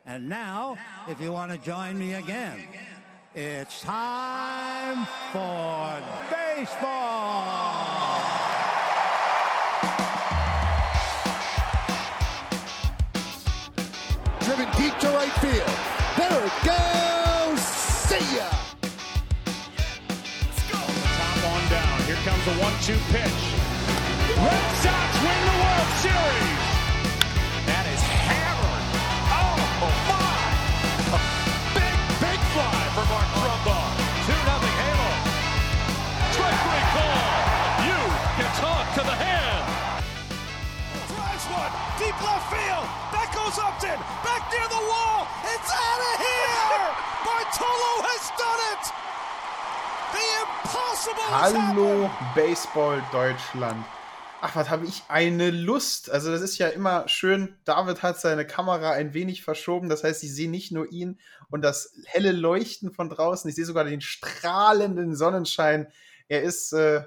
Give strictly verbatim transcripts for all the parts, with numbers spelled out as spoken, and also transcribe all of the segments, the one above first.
And now, if you want to join me again, it's time for baseball. Driven deep to right field. There it goes. See ya. Let's go. Top on down. Here comes a one two pitch. Red Sox win the World Series. That is hammered. Oh, my. A big, big fly for Mark Trumbo. two nothing Halo. Strike three call. You can talk to the hand. Drives one. Deep left field. That goes Upton. Back near the wall. It's out of here. Bartolo has done it. The impossible has Hallo happened. Baseball Deutschland. Ach, was habe ich eine Lust. Also das ist ja immer schön. David hat seine Kamera ein wenig verschoben. Das heißt, ich sehe nicht nur ihn und das helle Leuchten von draußen. Ich sehe sogar den strahlenden Sonnenschein. Er ist äh,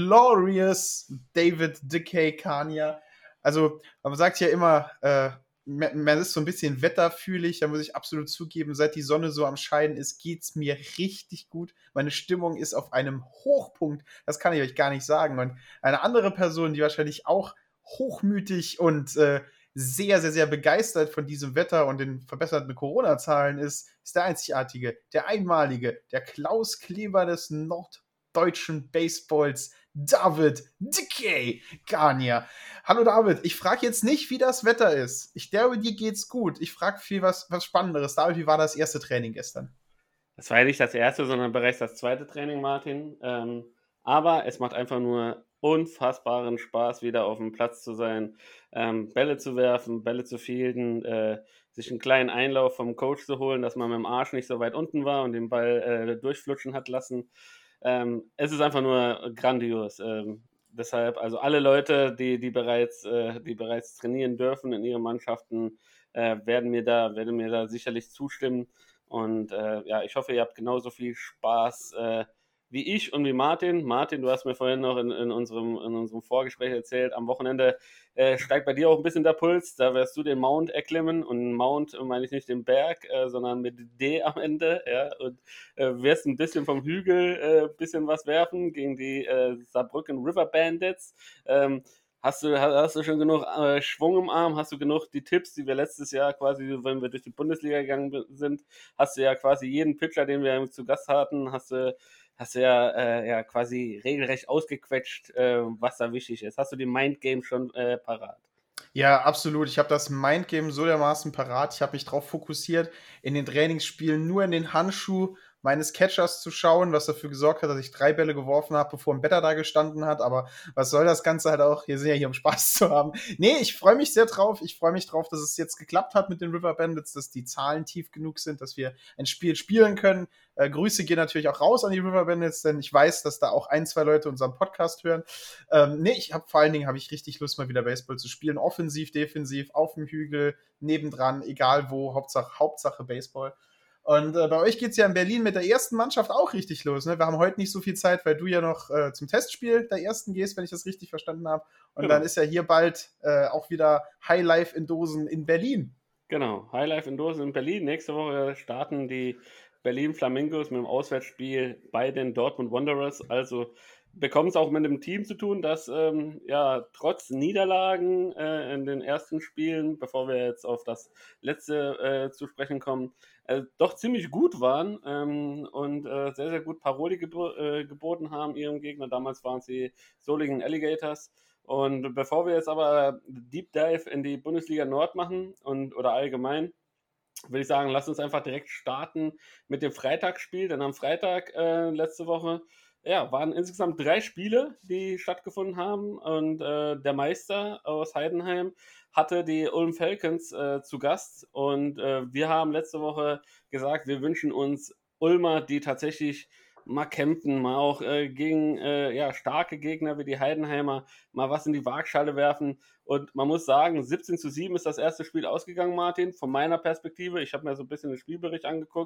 glorious David Dickey Kania. Also man sagt ja immer, äh, man ist so ein bisschen wetterfühlig, da muss ich absolut zugeben, seit die Sonne so am Scheinen ist, geht's mir richtig gut. Meine Stimmung ist auf einem Hochpunkt, das kann ich euch gar nicht sagen. Und eine andere Person, die wahrscheinlich auch hochmütig und äh, sehr, sehr, sehr begeistert von diesem Wetter und den verbesserten Corona-Zahlen ist, ist der einzigartige, der einmalige, der Klaus Kleber des norddeutschen Baseballs, David Dickey Kania. Hallo David, ich frage jetzt nicht, wie das Wetter ist. Ich glaube, dir geht's gut. Ich frage viel was, was Spannenderes. David, wie war das erste Training gestern? Das war ja nicht das erste, sondern bereits das zweite Training, Martin. Ähm, aber es macht einfach nur unfassbaren Spaß, wieder auf dem Platz zu sein, ähm, Bälle zu werfen, Bälle zu fielden, äh, sich einen kleinen Einlauf vom Coach zu holen, dass man mit dem Arsch nicht so weit unten war und den Ball äh, durchflutschen hat lassen. Ähm, es ist einfach nur grandios. Ähm, deshalb, also alle Leute, die, die, bereits, äh, die bereits trainieren dürfen in ihren Mannschaften, äh, werden, mir da, werden mir da sicherlich zustimmen. Und äh, ja, ich hoffe, ihr habt genauso viel Spaß äh, wie ich und wie Martin. Martin, du hast mir vorhin noch in, in, unserem, in unserem Vorgespräch erzählt, am Wochenende äh, steigt bei dir auch ein bisschen der Puls. Da wirst du den Mount erklimmen. Und Mount meine ich nicht den Berg, äh, sondern mit D am Ende. Ja, und äh, wirst ein bisschen vom Hügel ein äh, bisschen was werfen gegen die äh, Saarbrücken River Bandits. Ähm, Hast du, hast du schon genug äh, Schwung im Arm? Hast du genug die Tipps, die wir letztes Jahr quasi, wenn wir durch die Bundesliga gegangen sind, hast du ja quasi jeden Pitcher, den wir zu Gast hatten, hast du, hast du ja, äh, ja quasi regelrecht ausgequetscht, äh, was da wichtig ist. Hast du die Mindgame schon äh, parat? Ja, absolut. Ich habe das Mindgame so dermaßen parat. Ich habe mich darauf fokussiert, in den Trainingsspielen nur in den Handschuh meines Catchers zu schauen, was dafür gesorgt hat, dass ich drei Bälle geworfen habe, bevor ein Better da gestanden hat. Aber was soll das Ganze halt auch? Wir sind ja hier, um Spaß zu haben. Nee, ich freue mich sehr drauf. Ich freue mich drauf, dass es jetzt geklappt hat mit den River Bandits, dass die Zahlen tief genug sind, dass wir ein Spiel spielen können. Äh, Grüße gehen natürlich auch raus an die River Bandits, denn ich weiß, dass da auch ein, zwei Leute unseren Podcast hören. Ähm, nee, ich habe vor allen Dingen habe ich richtig Lust, mal wieder Baseball zu spielen. Offensiv, defensiv, auf dem Hügel, nebendran, egal wo, Hauptsache, Hauptsache Baseball. Und äh, bei euch geht es ja in Berlin mit der ersten Mannschaft auch richtig los. Ne? Wir haben heute nicht so viel Zeit, weil du ja noch äh, zum Testspiel der ersten gehst, wenn ich das richtig verstanden habe. Und genau. Dann ist ja hier bald äh, auch wieder High Life in Dosen in Berlin. Genau, High Life in Dosen in Berlin. Nächste Woche starten die Berlin Flamingos mit dem Auswärtsspiel bei den Dortmund Wanderers. Also bekommen es auch mit einem Team zu tun, das ähm, ja trotz Niederlagen äh, in den ersten Spielen, bevor wir jetzt auf das letzte äh, zu sprechen kommen, äh, doch ziemlich gut waren ähm, und äh, sehr, sehr gut Paroli gebo- äh, geboten haben ihrem Gegner. Damals waren sie Solingen Alligators. Und bevor wir jetzt aber Deep Dive in die Bundesliga Nord machen und oder allgemein, würde ich sagen, lass uns einfach direkt starten mit dem Freitagsspiel. Denn am Freitag äh, letzte Woche ja, waren insgesamt drei Spiele, die stattgefunden haben. Und äh, der Meister aus Heidenheim hatte die Ulm Falcons äh, zu Gast. Und äh, wir haben letzte Woche gesagt, wir wünschen uns Ulmer, die tatsächlich mal kämpfen, mal auch äh, gegen äh, ja, starke Gegner wie die Heidenheimer mal was in die Waagschale werfen. Und man muss sagen, siebzehn zu sieben ist das erste Spiel ausgegangen, Martin, von meiner Perspektive. Ich habe mir so ein bisschen den Spielbericht angeguckt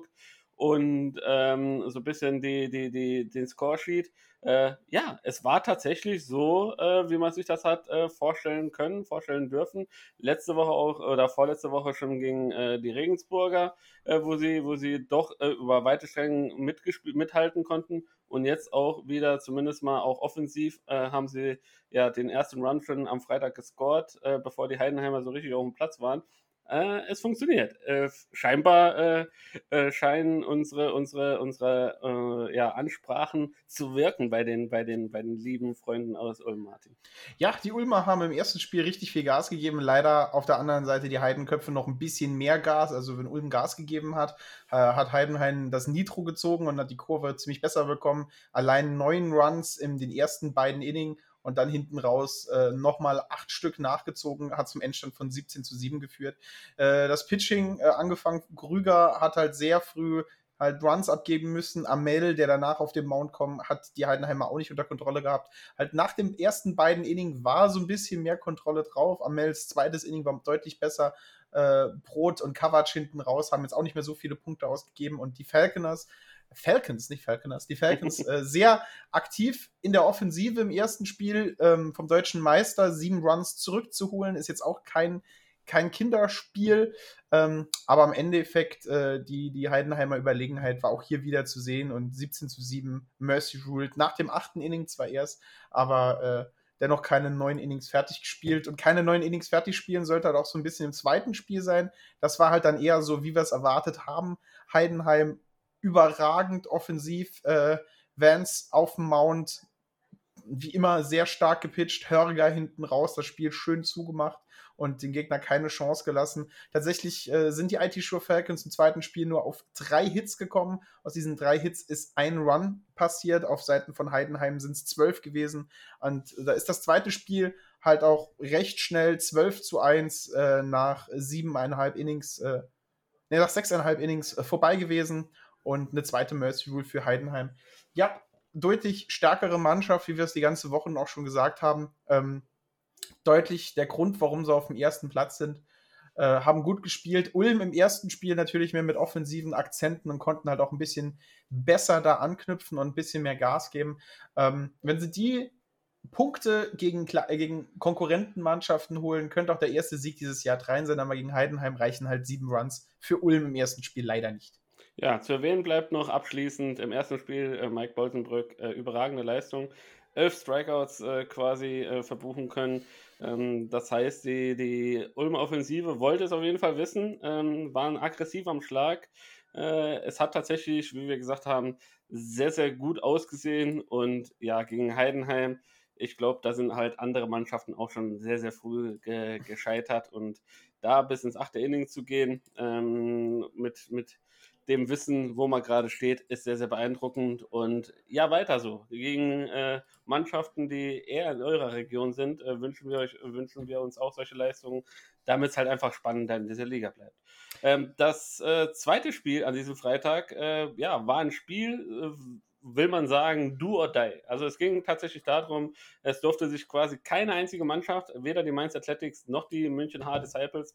und ähm, so ein bisschen die, die, die, den Scoresheet. Äh, ja, es war tatsächlich so, äh, wie man sich das hat äh, vorstellen können, vorstellen dürfen. Letzte Woche auch oder vorletzte Woche schon gegen äh, die Regensburger, äh, wo sie, wo sie doch äh, über weite Strecken mitgespielt, mithalten konnten. Und jetzt auch wieder, zumindest mal auch offensiv, äh, haben sie ja den ersten Run schon am Freitag gescored, äh, bevor die Heidenheimer so richtig auf dem Platz waren. Äh, es funktioniert. Äh, scheinbar äh, äh, scheinen unsere, unsere, unsere äh, ja, Ansprachen zu wirken bei den, bei, den, bei den lieben Freunden aus Ulm, Martin. Ja, die Ulmer haben im ersten Spiel richtig viel Gas gegeben. Leider auf der anderen Seite die Heidenköpfe noch ein bisschen mehr Gas. Also wenn Ulm Gas gegeben hat, äh, hat Heidenheim das Nitro gezogen und hat die Kurve ziemlich besser bekommen. Allein neun Runs in den ersten beiden Innings und dann hinten raus äh, nochmal acht Stück nachgezogen, hat zum Endstand von siebzehn zu sieben geführt. Äh, das Pitching äh, angefangen, Grüger hat halt sehr früh halt Runs abgeben müssen. Amel, der danach auf den Mount kommt, hat die Heidenheimer auch nicht unter Kontrolle gehabt. Halt nach den ersten beiden Innings war so ein bisschen mehr Kontrolle drauf. Amels zweites Inning war deutlich besser. Äh, Brot und Kovac hinten raus haben jetzt auch nicht mehr so viele Punkte ausgegeben und die Falconers Falcons, nicht Falconers, die Falcons äh, sehr aktiv in der Offensive im ersten Spiel ähm, vom deutschen Meister, sieben Runs zurückzuholen, ist jetzt auch kein, kein Kinderspiel, ähm, aber am Endeffekt äh, die, die Heidenheimer Überlegenheit war auch hier wieder zu sehen und siebzehn zu sieben Mercy ruled, nach dem achten Inning zwar erst, aber äh, dennoch keine neun Innings fertig gespielt und keine neun Innings fertig spielen sollte halt auch so ein bisschen im zweiten Spiel sein. Das war halt dann eher so, wie wir es erwartet haben. Heidenheim überragend offensiv, äh, Vance auf dem Mount, wie immer sehr stark gepitcht, Hörger hinten raus, das Spiel schön zugemacht und den Gegner keine Chance gelassen. Tatsächlich äh, sind die I T Shure Falcons im zweiten Spiel nur auf drei Hits gekommen. Aus diesen drei Hits ist ein Run passiert. Auf Seiten von Heidenheim sind es zwölf gewesen. Und da ist das zweite Spiel halt auch recht schnell zwölf zu eins äh, nach siebeneinhalb Innings, äh, ne, nach sechseinhalb Innings äh, vorbei gewesen. Und eine zweite Mercy Rule für Heidenheim. Ja, deutlich stärkere Mannschaft, wie wir es die ganze Woche auch schon gesagt haben. Ähm, deutlich der Grund, warum sie auf dem ersten Platz sind. Äh, haben gut gespielt. Ulm im ersten Spiel natürlich mehr mit offensiven Akzenten und konnten halt auch ein bisschen besser da anknüpfen und ein bisschen mehr Gas geben. Ähm, wenn sie die Punkte gegen, äh, gegen Konkurrentenmannschaften holen, könnte auch der erste Sieg dieses Jahr rein sein, aber gegen Heidenheim reichen halt sieben Runs für Ulm im ersten Spiel leider nicht. Ja, zu erwähnen bleibt noch abschließend im ersten Spiel äh, Mike Boltenbrück, äh, überragende Leistung. Elf Strikeouts äh, quasi äh, verbuchen können. Ähm, das heißt, die, die Ulmer Offensive wollte es auf jeden Fall wissen, ähm, waren aggressiv am Schlag. Äh, es hat tatsächlich, wie wir gesagt haben, sehr, sehr gut ausgesehen. Und ja, gegen Heidenheim, ich glaube, da sind halt andere Mannschaften auch schon sehr, sehr früh ge- gescheitert. Und da bis ins achte Inning zu gehen, ähm, mit, mit dem Wissen, wo man gerade steht, ist sehr, sehr beeindruckend. Und ja, weiter so. Gegen äh, Mannschaften, die eher in eurer Region sind, äh, wünschen wir euch, wünschen wir uns auch solche Leistungen, damit es halt einfach spannender in dieser Liga bleibt. Ähm, das äh, zweite Spiel an diesem Freitag, äh, ja, war ein Spiel, äh, will man sagen, do or die. Also es ging tatsächlich darum, es durfte sich quasi keine einzige Mannschaft, weder die Mainz Athletics noch die München H Disciples,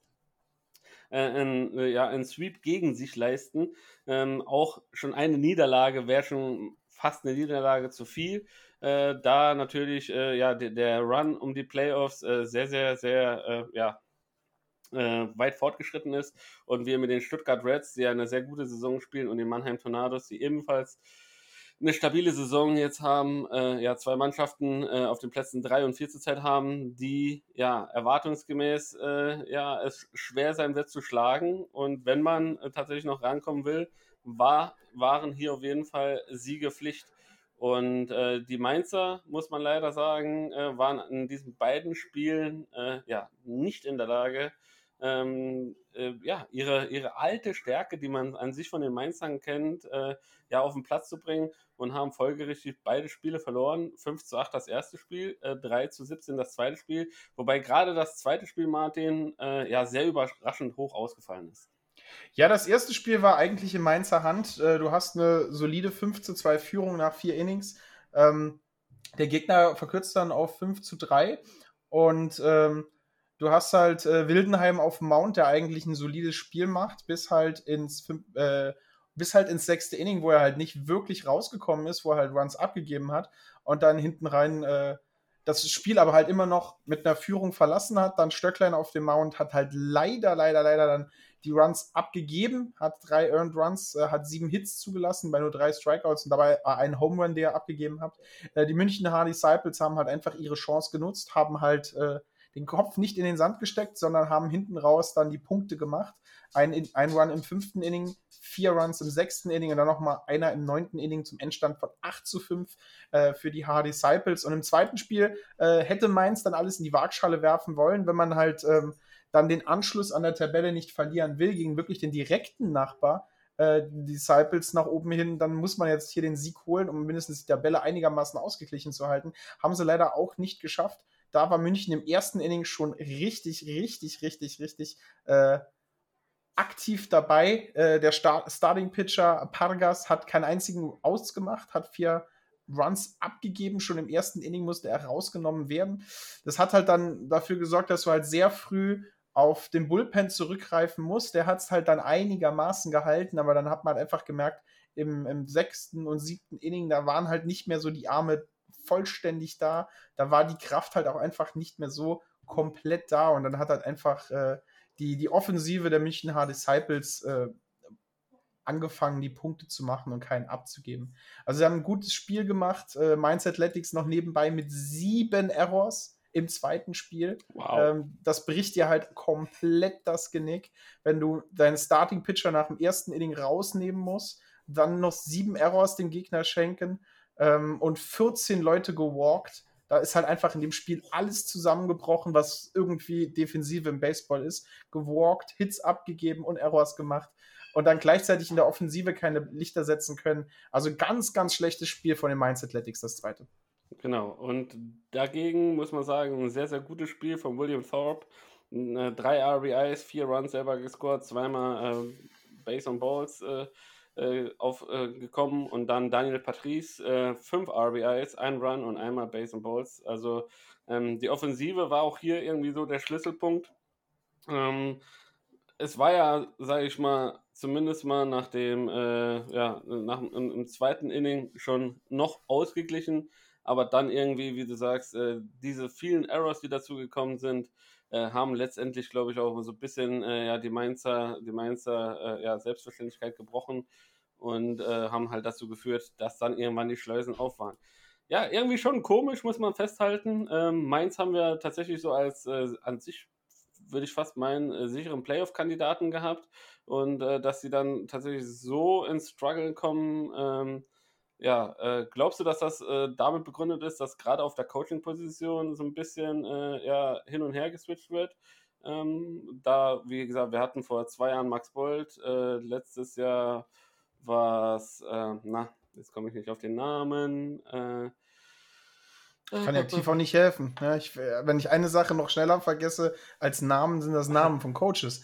Ein, ja, ein Sweep gegen sich leisten. Ähm, auch schon eine Niederlage wäre schon fast eine Niederlage zu viel. Äh, da natürlich äh, ja, der, der Run um die Playoffs äh, sehr, sehr, sehr äh, ja, äh, weit fortgeschritten ist und wir mit den Stuttgart Reds, die ja eine sehr gute Saison spielen, und den Mannheim Tornados, die ebenfalls eine stabile Saison jetzt haben, äh, ja, zwei Mannschaften äh, auf den Plätzen drei und vier zurzeit haben, die ja erwartungsgemäß äh, ja, es schwer sein wird zu schlagen. Und wenn man äh, tatsächlich noch rankommen will, war, waren hier auf jeden Fall Siege Pflicht. Und äh, die Mainzer, muss man leider sagen, äh, waren in diesen beiden Spielen äh, ja nicht in der Lage, ähm, äh, ja, ihre, ihre alte Stärke, die man an sich von den Mainzern kennt, äh, ja, auf den Platz zu bringen, und haben folgerichtig beide Spiele verloren. fünf zu acht das erste Spiel, äh, drei zu siebzehn das zweite Spiel, wobei gerade das zweite Spiel, Martin, äh, ja, sehr überraschend hoch ausgefallen ist. Ja, das erste Spiel war eigentlich in Mainzer Hand. Äh, du hast eine solide fünf zu zwei Führung nach vier Innings. Ähm, der Gegner verkürzt dann auf fünf zu drei und ähm, du hast halt äh, Wildenheim auf dem Mount, der eigentlich ein solides Spiel macht, bis halt ins äh, bis halt ins sechste Inning, wo er halt nicht wirklich rausgekommen ist, wo er halt Runs abgegeben hat und dann hinten rein äh, das Spiel aber halt immer noch mit einer Führung verlassen hat. Dann Stöcklein auf dem Mound hat halt leider, leider, leider dann die Runs abgegeben, hat drei Earned Runs, äh, hat sieben Hits zugelassen bei nur drei Strikeouts und dabei einen Home Run, der er abgegeben hat. Äh, die München Hardy Disciples haben halt einfach ihre Chance genutzt, haben halt äh, den Kopf nicht in den Sand gesteckt, sondern haben hinten raus dann die Punkte gemacht. Ein, ein Run im fünften Inning, vier Runs im sechsten Inning und dann nochmal einer im neunten Inning zum Endstand von acht zu fünf äh, für die Hardy Disciples. Und im zweiten Spiel äh, hätte Mainz dann alles in die Waagschale werfen wollen, wenn man halt ähm, dann den Anschluss an der Tabelle nicht verlieren will, gegen wirklich den direkten Nachbar, äh, die Disciples nach oben hin, dann muss man jetzt hier den Sieg holen, um mindestens die Tabelle einigermaßen ausgeglichen zu halten. Haben sie leider auch nicht geschafft. Da war München im ersten Inning schon richtig, richtig, richtig, richtig äh, aktiv dabei. Äh, der Star- Starting-Pitcher Pargas hat keinen einzigen ausgemacht, hat vier Runs abgegeben. Schon im ersten Inning musste er rausgenommen werden. Das hat halt dann dafür gesorgt, dass du halt sehr früh auf den Bullpen zurückgreifen musst. Der hat es halt dann einigermaßen gehalten, aber dann hat man halt einfach gemerkt, im, im sechsten und siebten Inning, da waren halt nicht mehr so die Arme vollständig da. Da war die Kraft halt auch einfach nicht mehr so komplett da und dann hat halt einfach äh, die, die Offensive der München Hardy Disciples äh, angefangen, die Punkte zu machen und keinen abzugeben. Also sie haben ein gutes Spiel gemacht. Äh, Mainz Athletics noch nebenbei mit sieben Errors im zweiten Spiel. Wow. Ähm, das bricht dir halt komplett das Genick, wenn du deinen Starting-Pitcher nach dem ersten Inning rausnehmen musst, dann noch sieben Errors dem Gegner schenken ähm, und vierzehn Leute gewalkt. Da ist halt einfach in dem Spiel alles zusammengebrochen, was irgendwie Defensive im Baseball ist. Gewalkt, Hits abgegeben und Errors gemacht. Und dann gleichzeitig in der Offensive keine Lichter setzen können. Also ganz, ganz schlechtes Spiel von den Mainz Athletics, das zweite. Genau, und dagegen muss man sagen, ein sehr, sehr gutes Spiel von William Thorpe. Äh, drei R B Is, vier Runs selber gescored, zweimal äh, Base on Balls äh, äh, aufgekommen äh, und dann Daniel Patrice, äh, fünf R B Is, ein Run und einmal Base on Balls. Also ähm, die Offensive war auch hier irgendwie so der Schlüsselpunkt. Ähm, es war ja, sage ich mal, zumindest mal nach dem, äh, ja, nach, im, im zweiten Inning schon noch ausgeglichen. Aber dann irgendwie, wie du sagst, äh, diese vielen Errors, die dazugekommen sind, äh, haben letztendlich, glaube ich, auch so ein bisschen äh, ja, die Mainzer, die Mainzer äh, ja, Selbstverständlichkeit gebrochen und äh, haben halt dazu geführt, dass dann irgendwann die Schleusen auf waren. Ja, irgendwie schon komisch, muss man festhalten. Ähm, Mainz haben wir tatsächlich so als äh, an sich, würde ich fast meinen, äh, sicheren Playoff-Kandidaten gehabt und äh, dass sie dann tatsächlich so ins Struggle kommen, ähm, ja, äh, glaubst du, dass das äh, damit begründet ist, dass gerade auf der Coaching-Position so ein bisschen äh, ja, hin und her geswitcht wird? Ähm, da, wie gesagt, wir hatten vor zwei Jahren Max Bold, äh, letztes Jahr war es, äh, na, jetzt komme ich nicht auf den Namen, äh, Ich kann ja tief auch nicht helfen. Ja, ich, wenn ich eine Sache noch schneller vergesse als Namen, sind das Namen von Coaches.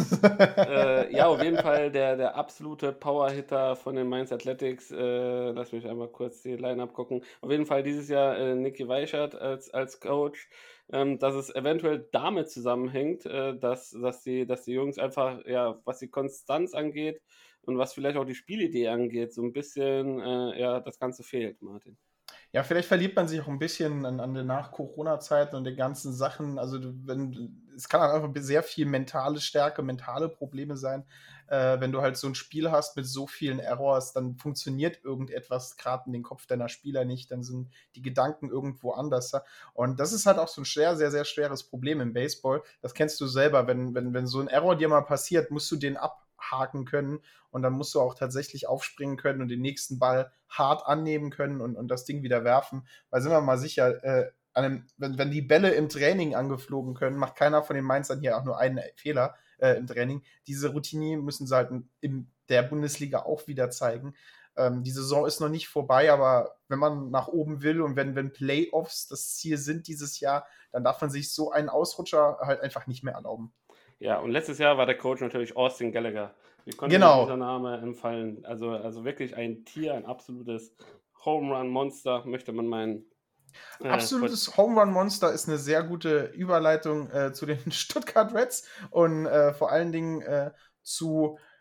äh, ja, auf jeden Fall der, der absolute Powerhitter von den Mainz Athletics. Äh, lass mich einmal kurz die Line-Up gucken. Auf jeden Fall dieses Jahr äh, Niki Weichert als, als Coach. Ähm, dass es eventuell damit zusammenhängt, äh, dass, dass, die, dass die Jungs einfach, ja, was die Konstanz angeht und was vielleicht auch die Spielidee angeht, so ein bisschen, äh, ja, das Ganze fehlt, Martin. Ja, vielleicht verliert man sich auch ein bisschen an, an der Nach-Corona-Zeit und den ganzen Sachen. Also du, wenn, es kann halt einfach sehr viel mentale Stärke, mentale Probleme sein. Äh, wenn du halt so ein Spiel hast mit so vielen Errors, dann funktioniert irgendetwas gerade in den Kopf deiner Spieler nicht. Dann sind die Gedanken irgendwo anders. Und das ist halt auch so ein schwer, sehr, sehr schweres Problem im Baseball. Das kennst du selber. Wenn, wenn, wenn so ein Error dir mal passiert, musst du den abhaken können und dann musst du auch tatsächlich aufspringen können und den nächsten Ball hart annehmen können und, und das Ding wieder werfen. Weil sind wir mal sicher, äh, an einem, wenn, wenn die Bälle im Training angeflogen können, macht keiner von den Mainzern hier auch nur einen Fehler äh, im Training. Diese Routine müssen sie halt in der Bundesliga auch wieder zeigen. Ähm, die Saison ist noch nicht vorbei, aber wenn man nach oben will und wenn, wenn Playoffs das Ziel sind dieses Jahr, dann darf man sich so einen Ausrutscher halt einfach nicht mehr erlauben. Ja, und letztes Jahr war der Coach natürlich Austin Gallagher. Wie konnte genau. dieser Name entfallen? Also, also wirklich ein Tier, ein absolutes Home-Run-Monster, möchte man meinen. Äh, Absolutes Home-Run-Monster ist eine sehr gute Überleitung äh, zu den Stuttgart Reds und äh, vor allen Dingen äh, zu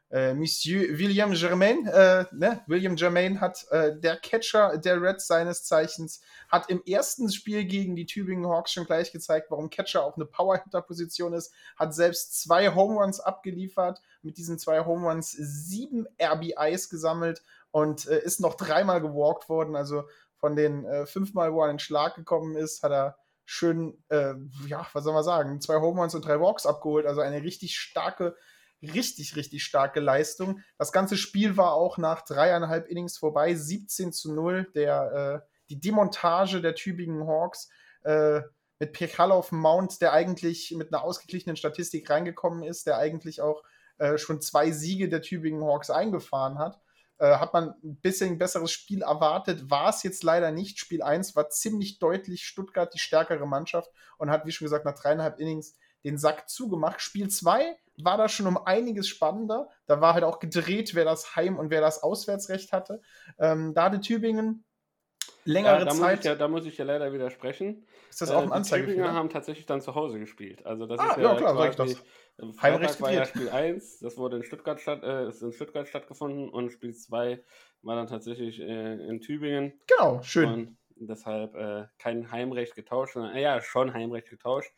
äh, Monsieur William Germain, äh, ne? William Germain hat äh, der Catcher der Reds seines Zeichens, hat im ersten Spiel gegen die Tübingen Hawks schon gleich gezeigt, warum Catcher auch eine Power-Hitter-Position ist, hat selbst zwei Home Runs abgeliefert, mit diesen zwei Home Runs sieben R B Is gesammelt und äh, ist noch dreimal gewalkt worden, also von den äh, fünfmal, wo er in den Schlag gekommen ist, hat er schön, äh, ja, was soll man sagen, zwei Home Runs und drei Walks abgeholt, also eine richtig starke Richtig, richtig starke Leistung. Das ganze Spiel war auch nach dreieinhalb Innings vorbei, siebzehn zu null. Der, äh, die Demontage der Tübingen Hawks äh, mit Pekal auf dem Mount, der eigentlich mit einer ausgeglichenen Statistik reingekommen ist, der eigentlich auch äh, schon zwei Siege der Tübingen Hawks eingefahren hat. Äh, hat man ein bisschen besseres Spiel erwartet, war es jetzt leider nicht. Spiel eins war ziemlich deutlich Stuttgart die stärkere Mannschaft und hat, wie schon gesagt, nach dreieinhalb Innings den Sack zugemacht. Spiel zwei war da schon um einiges spannender. Da war halt auch gedreht, wer das Heim- und wer das Auswärtsrecht hatte. Ähm, da hatte Tübingen längere ja, da Zeit. Muss ja, da muss ich ja leider widersprechen. Ist das auch ein äh, Anzeige? Die Tübinger haben tatsächlich dann zu Hause gespielt. Also das ah, ist ja, ja klar, sag ich quasi, das. Freitag war ja Spiel eins, das wurde in Stuttgart, statt, äh, ist in Stuttgart stattgefunden und Spiel zwei war dann tatsächlich äh, in Tübingen. Genau, schön. Und deshalb äh, kein Heimrecht getauscht, sondern, äh, ja, schon Heimrecht getauscht,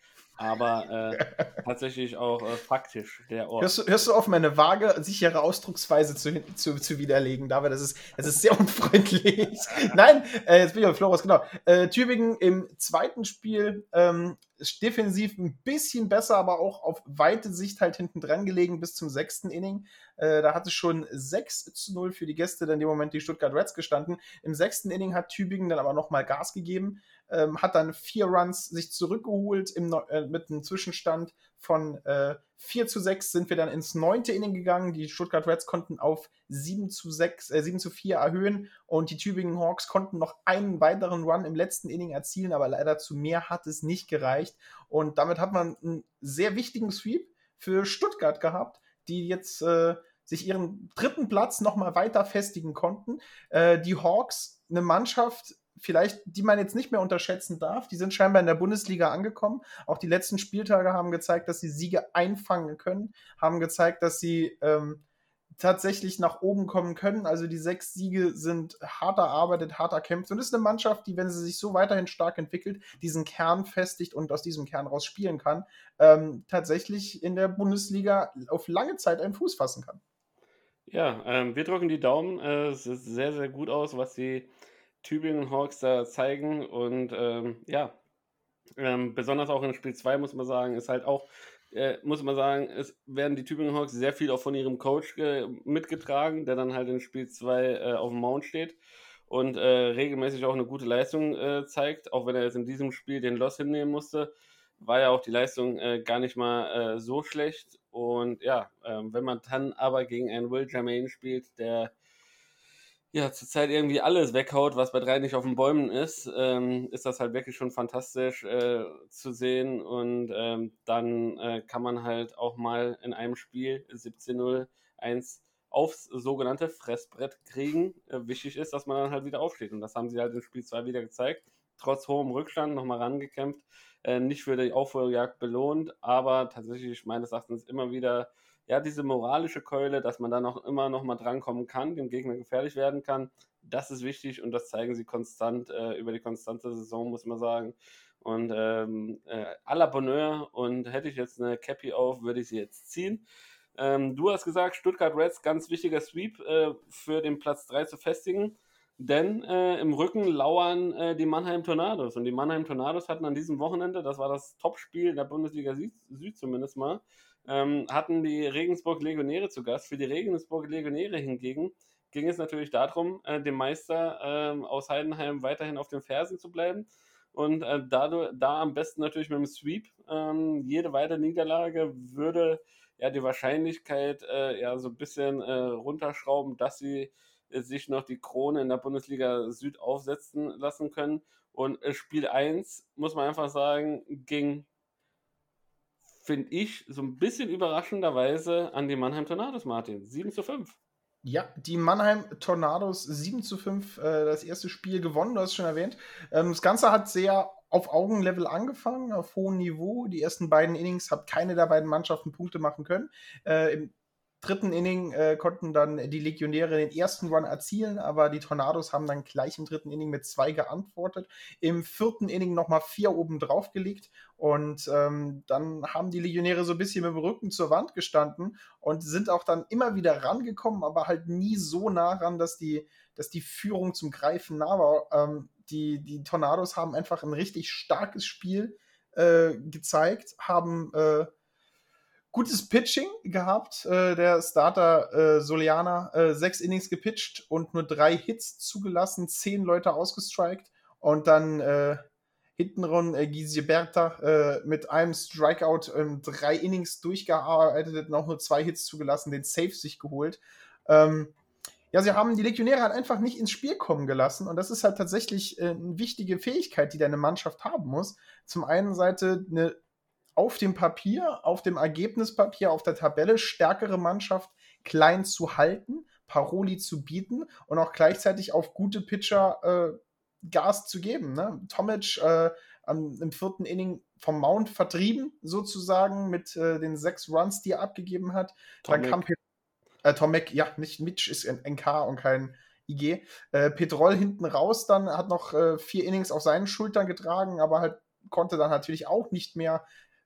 aber äh, tatsächlich auch äh, faktisch der Ort. Hörst du, hörst du auf, meine vage, sichere Ausdrucksweise zu, zu, zu widerlegen, David? Das ist, das ist sehr unfreundlich. Nein, äh, jetzt bin ich auf Floros, genau. Äh, Tübingen im zweiten Spiel ähm, ist defensiv ein bisschen besser, aber auch auf weite Sicht halt hinten dran gelegen bis zum sechsten Inning. Äh, da hat es schon sechs zu null für die Gäste, dann in dem Moment die Stuttgart Reds gestanden. Im sechsten Inning hat Tübingen dann aber nochmal Gas gegeben, ähm, hat dann vier Runs sich zurückgeholt im, äh, mit einem Zwischenstand von äh, vier zu sechs sind wir dann ins neunte Inning gegangen. Die Stuttgart Reds konnten auf sieben zu sechs, äh, sieben zu vier erhöhen und die Tübingen Hawks konnten noch einen weiteren Run im letzten Inning erzielen, aber leider zu mehr hat es nicht gereicht. Und damit hat man einen sehr wichtigen Sweep für Stuttgart gehabt, die jetzt äh, sich ihren dritten Platz nochmal weiter festigen konnten. Äh, die Hawks, eine Mannschaft, vielleicht, die man jetzt nicht mehr unterschätzen darf. Die sind scheinbar in der Bundesliga angekommen. Auch die letzten Spieltage haben gezeigt, dass sie Siege einfangen können, haben gezeigt, dass sie ähm, tatsächlich nach oben kommen können. Also die sechs Siege sind hart erarbeitet, hart erkämpft. Und es ist eine Mannschaft, die, wenn sie sich so weiterhin stark entwickelt, diesen Kern festigt und aus diesem Kern raus spielen kann, ähm, tatsächlich in der Bundesliga auf lange Zeit einen Fuß fassen kann. Ja, ähm, wir drücken die Daumen. Äh, es sieht sehr, sehr gut aus, was die Tübingen Hawks da zeigen und ähm, ja, ähm, besonders auch in Spiel zwei muss man sagen, ist halt auch, äh, muss man sagen, es werden die Tübingen Hawks sehr viel auch von ihrem Coach äh, mitgetragen, der dann halt in Spiel zwei äh, auf dem Mount steht und äh, regelmäßig auch eine gute Leistung äh, zeigt, auch wenn er jetzt in diesem Spiel den Loss hinnehmen musste, war ja auch die Leistung äh, gar nicht mal äh, so schlecht und ja, äh, wenn man dann aber gegen einen Will Germain spielt, der ja, zurzeit irgendwie alles weghaut, was bei drei nicht auf den Bäumen ist, ähm, ist das halt wirklich schon fantastisch äh, zu sehen und ähm, dann äh, kann man halt auch mal in einem Spiel siebzehn null eins aufs sogenannte Fressbrett kriegen. Äh, wichtig ist, dass man dann halt wieder aufsteht und das haben sie halt in Spiel zwei wieder gezeigt. Trotz hohem Rückstand nochmal rangekämpft, äh, nicht für die Aufholjagd belohnt, aber tatsächlich meines Erachtens immer wieder ja, diese moralische Keule, dass man da noch immer noch mal drankommen kann, dem Gegner gefährlich werden kann, das ist wichtig und das zeigen sie konstant äh, über die konstante Saison, muss man sagen. Und ähm, äh, à la Bonheur und hätte ich jetzt eine Cappy auf, würde ich sie jetzt ziehen. Ähm, du hast gesagt, Stuttgart Reds, ganz wichtiger Sweep äh, für den Platz drei zu festigen, denn äh, im Rücken lauern äh, die Mannheim Tornados und die Mannheim Tornados hatten an diesem Wochenende, das war das Topspiel der Bundesliga Süd, Süd zumindest mal, Ähm, hatten die Regensburg Legionäre zu Gast. Für die Regensburg Legionäre hingegen ging es natürlich darum, äh, dem Meister äh, aus Heidenheim weiterhin auf den Fersen zu bleiben und äh, dadurch, da am besten natürlich mit dem Sweep. Ähm, jede weitere Niederlage würde ja die Wahrscheinlichkeit äh, ja so ein bisschen äh, runterschrauben, dass sie äh, sich noch die Krone in der Bundesliga Süd aufsetzen lassen können. Und äh, Spiel eins, muss man einfach sagen, ging, finde ich, so ein bisschen überraschenderweise an die Mannheim Tornados, Martin. sieben zu fünf. Ja, die Mannheim Tornados sieben zu fünf, äh, das erste Spiel gewonnen, du hast es schon erwähnt. Ähm, das Ganze hat sehr auf Augenlevel angefangen, auf hohem Niveau. Die ersten beiden Innings hat keine der beiden Mannschaften Punkte machen können. Äh, im dritten Inning äh, konnten dann die Legionäre den ersten Run erzielen, aber die Tornados haben dann gleich im dritten Inning mit zwei geantwortet. Im vierten Inning nochmal vier oben drauf gelegt und ähm, dann haben die Legionäre so ein bisschen mit dem Rücken zur Wand gestanden und sind auch dann immer wieder rangekommen, aber halt nie so nah ran, dass die, dass die Führung zum Greifen nah war. Ähm, die, die Tornados haben einfach ein richtig starkes Spiel äh, gezeigt, haben äh, gutes Pitching gehabt. Äh, der Starter äh, Soliana äh, sechs Innings gepitcht und nur drei Hits zugelassen, zehn Leute ausgestrikt und dann äh, hintenrum äh, Giziberta äh, mit einem Strikeout ähm, drei Innings durchgearbeitet und auch nur zwei Hits zugelassen, den Save sich geholt. Ähm, ja, sie haben die Legionäre halt einfach nicht ins Spiel kommen gelassen und das ist halt tatsächlich äh, eine wichtige Fähigkeit, die deine Mannschaft haben muss. Zum einen Seite eine auf dem Papier, auf dem Ergebnispapier, auf der Tabelle stärkere Mannschaft klein zu halten, Paroli zu bieten und auch gleichzeitig auf gute Pitcher äh, Gas zu geben. Ne? Tomic äh, im vierten Inning vom Mount vertrieben, sozusagen, mit äh, den sechs Runs, die er abgegeben hat. Tomek. Dann kam Pet- äh, Tomek, ja, nicht Mitch, ist ein N K und kein I G. Äh, Petrol hinten raus, dann hat noch äh, vier Innings auf seinen Schultern getragen, aber halt konnte dann natürlich auch nicht mehr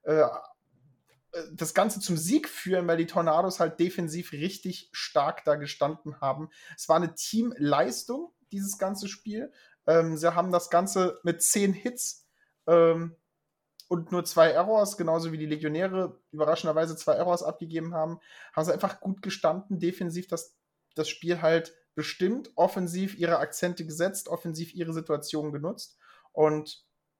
das Ganze zum Sieg führen, weil die Tornados halt defensiv richtig stark da gestanden haben. Es war eine Teamleistung, dieses ganze Spiel. Ähm, sie haben das Ganze mit zehn Hits ähm, und nur zwei Errors, genauso wie die Legionäre überraschenderweise zwei Errors abgegeben haben, haben sie einfach gut gestanden, defensiv das, das Spiel halt bestimmt, offensiv ihre Akzente gesetzt, offensiv ihre Situation genutzt und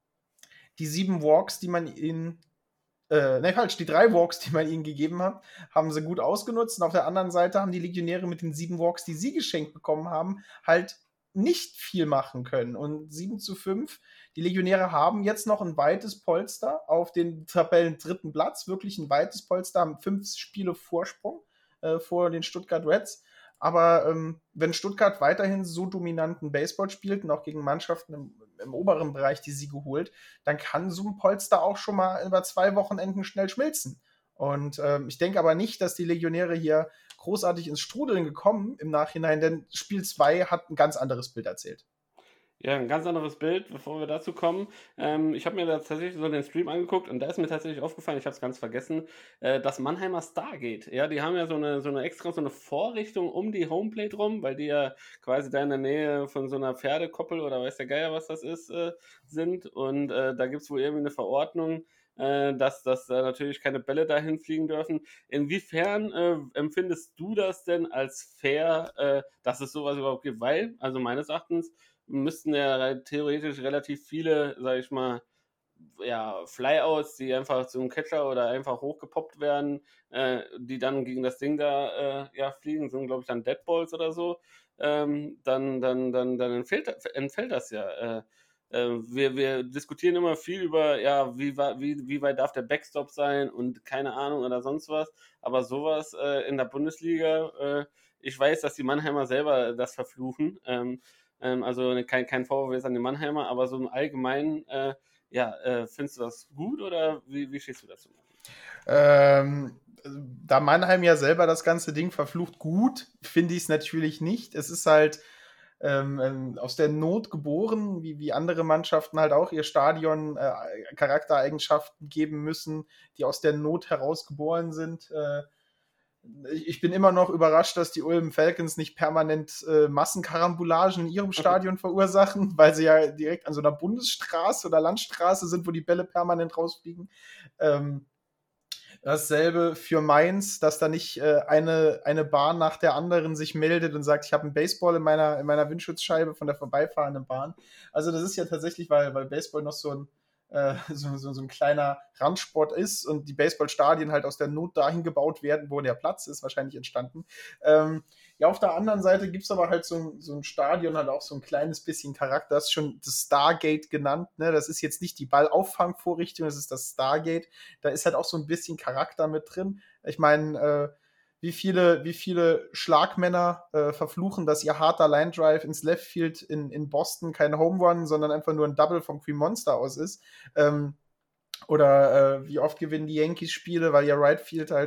die sieben Walks, die man ihnen Äh, ne, falsch, die drei Walks, die man ihnen gegeben hat, haben sie gut ausgenutzt. Und auf der anderen Seite haben die Legionäre mit den sieben Walks, die sie geschenkt bekommen haben, halt nicht viel machen können. Und sieben zu fünf, die Legionäre haben jetzt noch ein weites Polster auf den Tabellen dritten Platz, wirklich ein weites Polster, haben fünf Spiele Vorsprung äh, vor den Stuttgart Reds. Aber ähm, wenn Stuttgart weiterhin so dominanten Baseball spielt und auch gegen Mannschaften im, im oberen Bereich die Siege holt, dann kann so ein Polster auch schon mal über zwei Wochenenden schnell schmilzen. Und ähm, ich denke aber nicht, dass die Legionäre hier großartig ins Strudeln gekommen im Nachhinein, denn Spiel zwei hat ein ganz anderes Bild erzählt. Ja, ein ganz anderes Bild, bevor wir dazu kommen. Ähm, ich habe mir da tatsächlich so den Stream angeguckt und da ist mir tatsächlich aufgefallen, ich habe es ganz vergessen, äh, das Mannheimer Stargate. Ja, die haben ja so eine, so eine extra so eine Vorrichtung um die Homeplate rum, weil die ja quasi da in der Nähe von so einer Pferdekoppel oder weiß der Geier, was das ist, äh, sind. Und äh, da gibt es wohl irgendwie eine Verordnung, äh, dass, dass äh, natürlich keine Bälle dahin fliegen dürfen. Inwiefern äh, empfindest du das denn als fair, äh, dass es sowas überhaupt gibt? Weil, also meines Erachtens, müssten ja theoretisch relativ viele, sag ich mal, ja, Flyouts, die einfach zum Catcher oder einfach hochgepoppt werden, äh, die dann gegen das Ding da äh, ja, fliegen, sind, glaube ich, dann Deadballs oder so, ähm, dann, dann, dann, dann entfällt, entfällt das ja. Äh, äh, wir, wir diskutieren immer viel über, ja, wie, wie, wie weit darf der Backstop sein und keine Ahnung oder sonst was, aber sowas äh, in der Bundesliga, äh, ich weiß, dass die Mannheimer selber das verfluchen, ähm, also kein, kein Vorwurf jetzt an den Mannheimer, aber so im Allgemeinen, äh, ja, äh, findest du das gut oder wie, wie stehst du dazu? Ähm, da Mannheim ja selber das ganze Ding verflucht, gut, finde ich es natürlich nicht. Es ist halt ähm, aus der Not geboren, wie, wie andere Mannschaften halt auch ihr Stadion äh, Charaktereigenschaften geben müssen, die aus der Not heraus geboren sind. Äh, Ich bin immer noch überrascht, dass die Ulm Falcons nicht permanent äh, Massenkarambolagen in ihrem Stadion verursachen, weil sie ja direkt an so einer Bundesstraße oder Landstraße sind, wo die Bälle permanent rausfliegen. Ähm, dasselbe für Mainz, dass da nicht äh, eine, eine Bahn nach der anderen sich meldet und sagt, ich habe einen Baseball in meiner, in meiner Windschutzscheibe von der vorbeifahrenden Bahn. Also das ist ja tatsächlich, weil, weil Baseball noch so ein So, so, so ein kleiner Randsport ist und die Baseballstadien halt aus der Not dahin gebaut werden, wo der Platz ist, wahrscheinlich entstanden. Ähm, ja, auf der anderen Seite gibt es aber halt so ein, so ein Stadion, halt auch so ein kleines bisschen Charakter. Das ist schon das Stargate genannt. Ne? Das ist jetzt nicht die Ballauffangvorrichtung, das ist das Stargate. Da ist halt auch so ein bisschen Charakter mit drin. Ich meine, äh, Wie viele, wie viele Schlagmänner äh, verfluchen, dass ihr harter Line Drive ins Left Field in, in Boston kein Home Run, sondern einfach nur ein Double vom Cream Monster aus ist. Ähm, oder äh, wie oft gewinnen die Yankees Spiele, weil ihr Right Field halt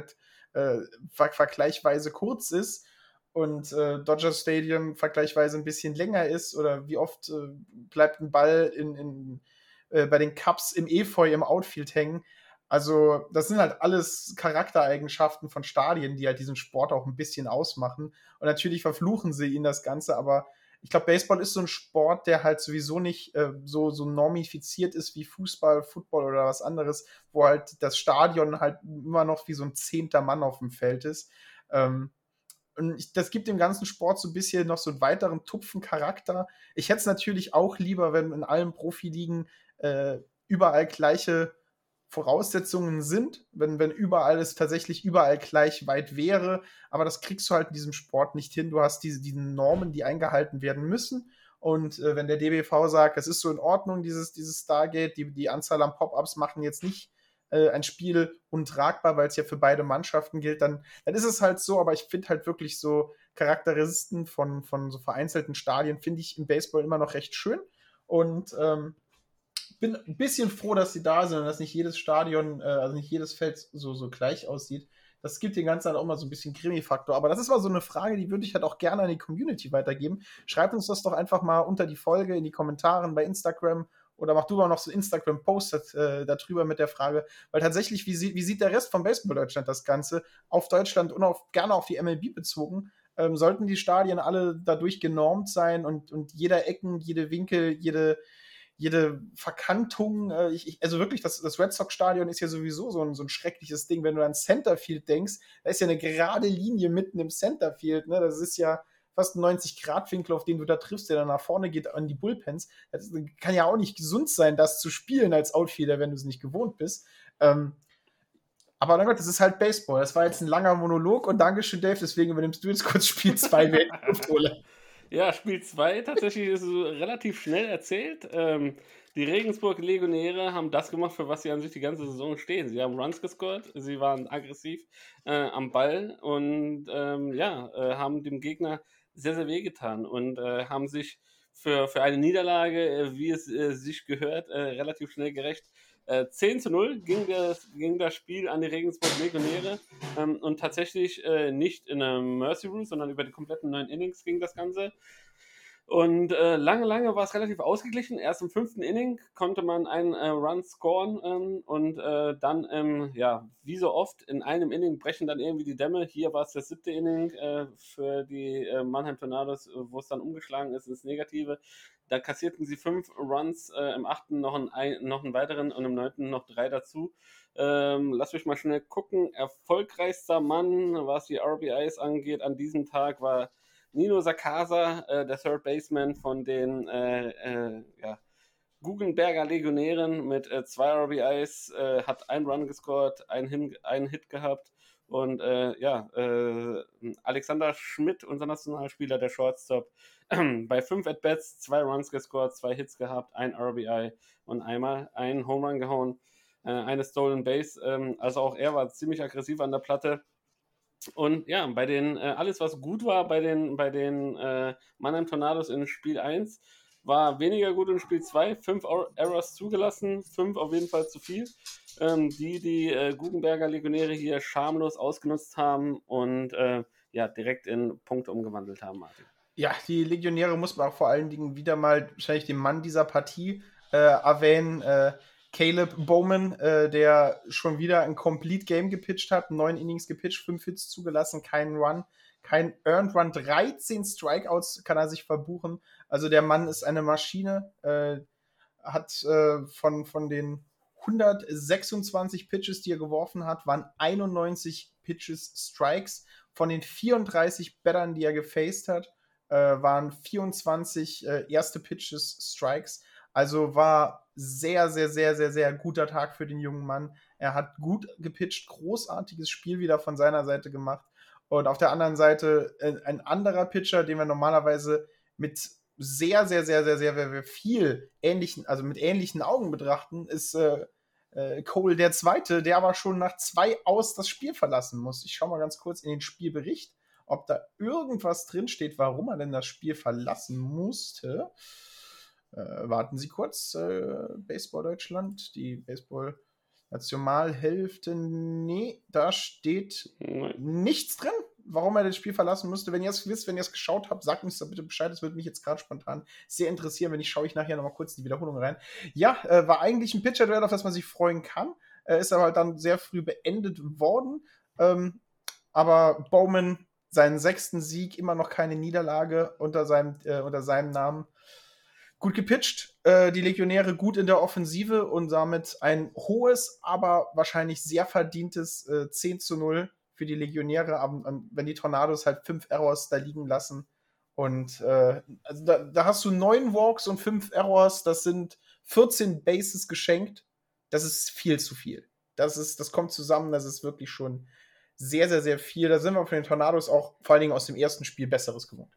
äh, ver- vergleichsweise kurz ist und äh, Dodger Stadium vergleichsweise ein bisschen länger ist oder wie oft äh, bleibt ein Ball in, in, äh, bei den Cubs im Efeu im Outfield hängen. Also das sind halt alles Charaktereigenschaften von Stadien, die halt diesen Sport auch ein bisschen ausmachen. Und natürlich verfluchen sie ihn das Ganze, aber ich glaube, Baseball ist so ein Sport, der halt sowieso nicht äh, so, so normifiziert ist wie Fußball, Football oder was anderes, wo halt das Stadion halt immer noch wie so ein zehnter Mann auf dem Feld ist. Ähm, und ich, das gibt dem ganzen Sport so ein bisschen noch so einen weiteren Tupfen-Charakter. Ich hätte es natürlich auch lieber, wenn in allen Profiligen äh, überall gleiche Voraussetzungen sind, wenn, wenn überall es tatsächlich überall gleich weit wäre. Aber das kriegst du halt in diesem Sport nicht hin. Du hast diese, diese Normen, die eingehalten werden müssen. Und äh, wenn der D B V sagt, es ist so in Ordnung, dieses, dieses Stargate, die, die Anzahl an Pop-Ups machen jetzt nicht äh, ein Spiel untragbar, weil es ja für beide Mannschaften gilt, dann, dann ist es halt so. Aber ich finde halt wirklich so Charakteristen von, von so vereinzelten Stadien, finde ich im Baseball immer noch recht schön. Und ähm, bin ein bisschen froh, dass sie da sind und dass nicht jedes Stadion, äh, also nicht jedes Feld so, so gleich aussieht. Das gibt den Ganzen halt auch mal so ein bisschen Krimi-Faktor. Aber das ist mal so eine Frage, die würde ich halt auch gerne an die Community weitergeben. Schreibt uns das doch einfach mal unter die Folge in die Kommentare bei Instagram oder mach du mal noch so einen Instagram-Post äh, darüber mit der Frage, weil tatsächlich, wie, sie, wie sieht der Rest von Baseball Deutschland das Ganze auf Deutschland und auf, gerne auf die M L B bezogen? Ähm, sollten die Stadien alle dadurch genormt sein und, und jeder Ecken, jede Winkel, jede jede Verkantung, äh, ich, ich, also wirklich, das, das Red Sox-Stadion ist ja sowieso so ein, so ein schreckliches Ding, wenn du an Centerfield denkst, da ist ja eine gerade Linie mitten im Centerfield, ne? Das ist ja fast ein neunzig-Grad-Winkel, auf den du da triffst, der dann nach vorne geht an die Bullpens. Das kann ja auch nicht gesund sein, das zu spielen als Outfielder, wenn du es nicht gewohnt bist. Ähm, aber na Gott, das ist halt Baseball. Das war jetzt ein langer Monolog und Dankeschön, Dave, deswegen übernimmst du jetzt kurz Spiel zwei. Ja, Spiel zwei tatsächlich ist so relativ schnell erzählt. Ähm, die Regensburg Legionäre haben das gemacht, für was sie an sich die ganze Saison stehen. Sie haben Runs gescored, sie waren aggressiv äh, am Ball und ähm, ja, äh, haben dem Gegner sehr, sehr wehgetan und äh, haben sich für, für eine Niederlage, äh, wie es äh, sich gehört, äh, relativ schnell gerecht. Äh, zehn zu null ging das, ging das Spiel an die Regensburg Legionäre ähm, und tatsächlich äh, nicht in einem Mercy Rule, sondern über die kompletten neun Innings ging das Ganze. Und äh, lange, lange war es relativ ausgeglichen. Erst im fünften Inning konnte man einen äh, Run scoren ähm, und äh, dann, ähm, ja, wie so oft, in einem Inning brechen dann irgendwie die Dämme. Hier war es das siebte Inning äh, für die äh, Mannheim Tornados, wo es dann umgeschlagen ist ins Negative. Da kassierten sie fünf Runs, äh, im achten noch einen, noch einen weiteren und im neunten noch drei dazu. Ähm, lass mich mal schnell gucken. Erfolgreichster Mann, was die R B Is angeht, an diesem Tag war Nino Sakasa, äh, der Third Baseman von den äh, äh, ja, Guggenberger Legionären mit äh, zwei R B Is, äh, hat einen Run gescored, einen, Hin- einen Hit gehabt. Und äh, ja, äh, Alexander Schmidt, unser Nationalspieler, der Shortstop, bei fünf At-Bats, zwei Runs gescored, zwei Hits gehabt, ein R B I und einmal einen Home Run gehauen, äh, eine Stolen Base. Ähm, also auch er war ziemlich aggressiv an der Platte. Und ja, bei den, äh, alles was gut war bei den, bei den äh, Mannheim Tornados in Spiel eins, war weniger gut in Spiel zwei. Fünf Errors zugelassen, fünf auf jeden Fall zu viel. Ähm, die die äh, Guggenberger Legionäre hier schamlos ausgenutzt haben und äh, ja, direkt in Punkte umgewandelt haben, Martin. Ja, die Legionäre muss man auch vor allen Dingen wieder mal wahrscheinlich den Mann dieser Partie äh, erwähnen. Äh, Caleb Bowman, äh, der schon wieder ein Complete Game gepitcht hat, neun Innings gepitcht, fünf Hits zugelassen, keinen Run, kein Earned Run, dreizehn Strikeouts kann er sich verbuchen. Also der Mann ist eine Maschine, äh, hat äh, von, von den hundertsechsundzwanzig Pitches, die er geworfen hat, waren einundneunzig Pitches Strikes. Von den vierunddreißig Battern, die er gefaced hat, äh, waren vierundzwanzig äh, erste Pitches Strikes. Also war sehr, sehr, sehr, sehr, sehr guter Tag für den jungen Mann. Er hat gut gepitcht, großartiges Spiel wieder von seiner Seite gemacht. Und auf der anderen Seite äh, ein anderer Pitcher, den wir normalerweise mit sehr, sehr, sehr, sehr, sehr, sehr viel ähnlichen, also mit ähnlichen Augen betrachten, ist äh, äh, Cole der Zweite, der aber schon nach zwei Aus das Spiel verlassen muss. Ich schaue mal ganz kurz in den Spielbericht, ob da irgendwas drinsteht, warum er denn das Spiel verlassen musste. Äh, warten Sie kurz, äh, Baseball Deutschland, die Baseball Nationalhälfte, nee, da steht Nein. nichts drin, warum er das Spiel verlassen müsste. Wenn ihr es wisst, wenn ihr es geschaut habt, sagt uns da bitte Bescheid. Das würde mich jetzt gerade spontan sehr interessieren. Wenn nicht, schaue ich nachher nochmal kurz die Wiederholung rein. Ja, äh, war eigentlich ein Pitcher-Duell, auf das man sich freuen kann. Äh, ist aber halt dann sehr früh beendet worden. Ähm, aber Bowman, seinen sechsten Sieg, immer noch keine Niederlage unter seinem, äh, unter seinem Namen. Gut gepitcht, äh, die Legionäre gut in der Offensive und damit ein hohes, aber wahrscheinlich sehr verdientes äh, zehn zu null für die Legionäre, aber, wenn die Tornados halt fünf Errors da liegen lassen. Und äh, also da, da hast du neun Walks und fünf Errors, das sind vierzehn Bases geschenkt. Das ist viel zu viel. Das, ist, das kommt zusammen, das ist wirklich schon sehr, sehr, sehr viel. Da sind wir von den Tornados auch vor allen Dingen aus dem ersten Spiel Besseres gewohnt.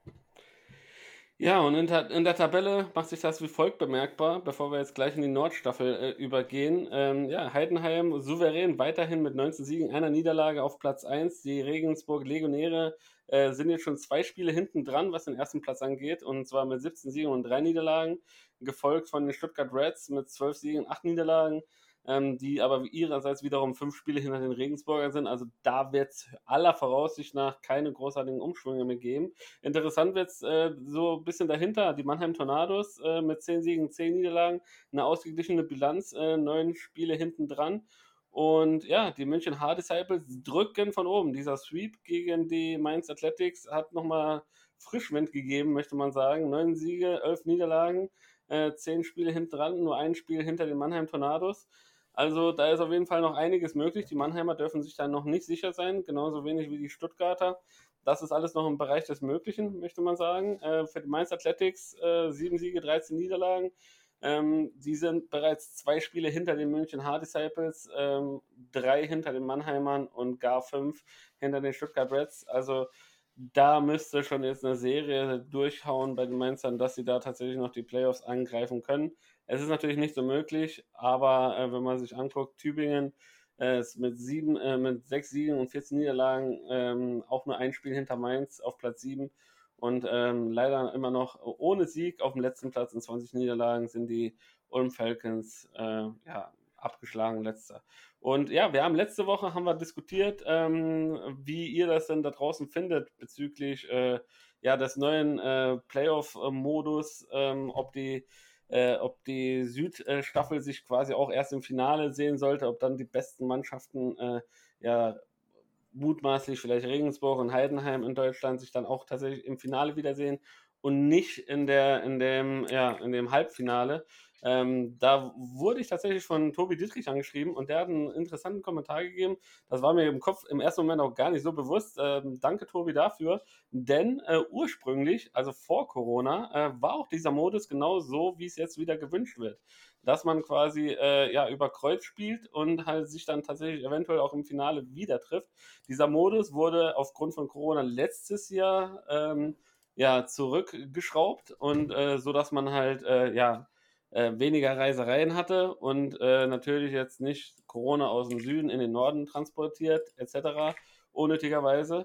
Ja, und in, ta- in der Tabelle macht sich das wie folgt bemerkbar, bevor wir jetzt gleich in die Nordstaffel äh, übergehen. Ähm, ja, Heidenheim souverän weiterhin mit neunzehn Siegen, einer Niederlage auf Platz eins. Die Regensburg Legionäre äh, sind jetzt schon zwei Spiele hinten dran, was den ersten Platz angeht, und zwar mit siebzehn Siegen und drei Niederlagen, gefolgt von den Stuttgart Reds mit zwölf Siegen und acht Niederlagen. Ähm, die aber ihrerseits wiederum fünf Spiele hinter den Regensburgern sind. Also da wird es aller Voraussicht nach keine großartigen Umschwünge mehr geben. Interessant wird es äh, so ein bisschen dahinter, die Mannheim Tornados äh, mit zehn Siegen, zehn Niederlagen, eine ausgeglichene Bilanz, äh, neun Spiele hinten dran. Und ja, die München Hard Disciples drücken von oben. Dieser Sweep gegen die Mainz Athletics hat nochmal Frischwind gegeben, möchte man sagen. Neun Siege, elf Niederlagen, äh, zehn Spiele hinten dran, nur ein Spiel hinter den Mannheim Tornados. Also da ist auf jeden Fall noch einiges möglich. Die Mannheimer dürfen sich da noch nicht sicher sein, genauso wenig wie die Stuttgarter. Das ist alles noch im Bereich des Möglichen, möchte man sagen. Äh, für die Mainz Athletics äh, sieben Siege, dreizehn Niederlagen. Ähm, die sind bereits zwei Spiele hinter den München Hard Disciples, ähm, drei hinter den Mannheimern und gar fünf hinter den Stuttgart Reds. Also da müsste schon jetzt eine Serie durchhauen bei den Mainzern, dass sie da tatsächlich noch die Playoffs angreifen können. Es ist natürlich nicht so möglich, aber äh, wenn man sich anguckt, Tübingen äh, ist mit, sieben, äh, mit sechs Siegen und vierzehn Niederlagen ähm, auch nur ein Spiel hinter Mainz auf Platz sieben und ähm, leider immer noch ohne Sieg auf dem letzten Platz in zwanzig Niederlagen sind die Ulm Falcons äh, ja, abgeschlagen, letzter. Und ja, wir haben letzte Woche haben wir diskutiert, ähm, wie ihr das denn da draußen findet bezüglich äh, ja, des neuen äh, Playoff-Modus, ähm, ob die Äh, ob die Südstaffel sich quasi auch erst im Finale sehen sollte, ob dann die besten Mannschaften, äh, ja, mutmaßlich vielleicht Regensburg und Heidenheim in Deutschland sich dann auch tatsächlich im Finale wiedersehen und nicht in der, in dem, ja, in dem Halbfinale. Ähm, da wurde ich tatsächlich von Tobi Dittrich angeschrieben und der hat einen interessanten Kommentar gegeben. Das war mir im Kopf im ersten Moment auch gar nicht so bewusst. Ähm, danke, Tobi, dafür. Denn äh, ursprünglich, also vor Corona, äh, war auch dieser Modus genau so, wie es jetzt wieder gewünscht wird. Dass man quasi äh, ja, über Kreuz spielt und halt sich dann tatsächlich eventuell auch im Finale wieder trifft. Dieser Modus wurde aufgrund von Corona letztes Jahr ähm, ja, zurückgeschraubt und äh, so, dass man halt äh, ja, äh, weniger Reisereien hatte und äh, natürlich jetzt nicht Corona aus dem Süden in den Norden transportiert, et cetera, unnötigerweise.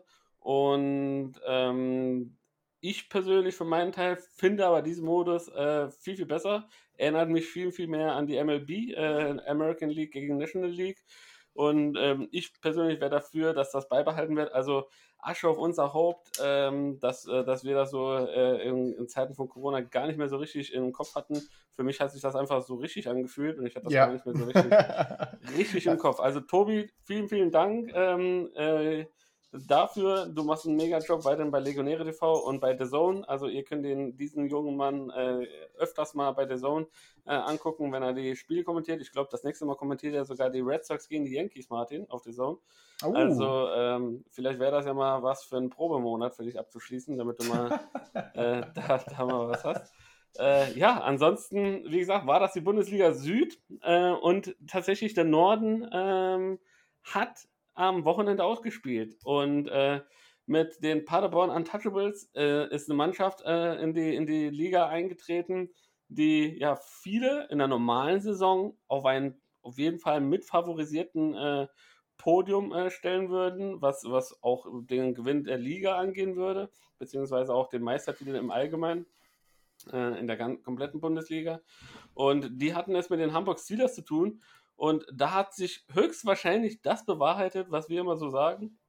Und ähm, ich persönlich für meinen Teil finde aber diesen Modus äh, viel, viel besser. Erinnert mich viel, viel mehr an die M L B, äh, American League gegen National League. Und ähm, ich persönlich wäre dafür, dass das beibehalten wird. Also Asche auf unser Haupt, ähm, dass, äh, dass wir das so äh, in, in Zeiten von Corona gar nicht mehr so richtig im Kopf hatten. Für mich hat sich das einfach so richtig angefühlt und ich hatte das Ja. gar nicht mehr so richtig, richtig im Kopf. Also Tobi, vielen, vielen Dank ähm, äh, dafür. Du machst einen mega Job weiterhin bei Legionäre T V und bei The Zone. Also ihr könnt den, diesen jungen Mann äh, öfters mal bei The Zone äh, angucken, wenn er die Spiele kommentiert. Ich glaube, das nächste Mal kommentiert er sogar die Red Sox gegen die Yankees, Martin, auf The Zone. Oh. Also ähm, vielleicht wäre das ja mal was für einen Probemonat für dich abzuschließen, damit du mal äh, da, da mal was hast. Äh, ja, ansonsten, wie gesagt, war das die Bundesliga Süd äh, und tatsächlich der Norden ähm, hat am Wochenende ausgespielt und äh, mit den Paderborn Untouchables äh, ist eine Mannschaft äh, in, die, in die Liga eingetreten, die ja viele in der normalen Saison auf einen auf jeden Fall mitfavorisierten äh, Podium äh, stellen würden, was, was auch den Gewinn der Liga angehen würde, beziehungsweise auch den Meistertitel im Allgemeinen äh, in der gan- kompletten Bundesliga. Und die hatten es mit den Hamburg Steelers zu tun Und da hat sich höchstwahrscheinlich das bewahrheitet, was wir immer so sagen.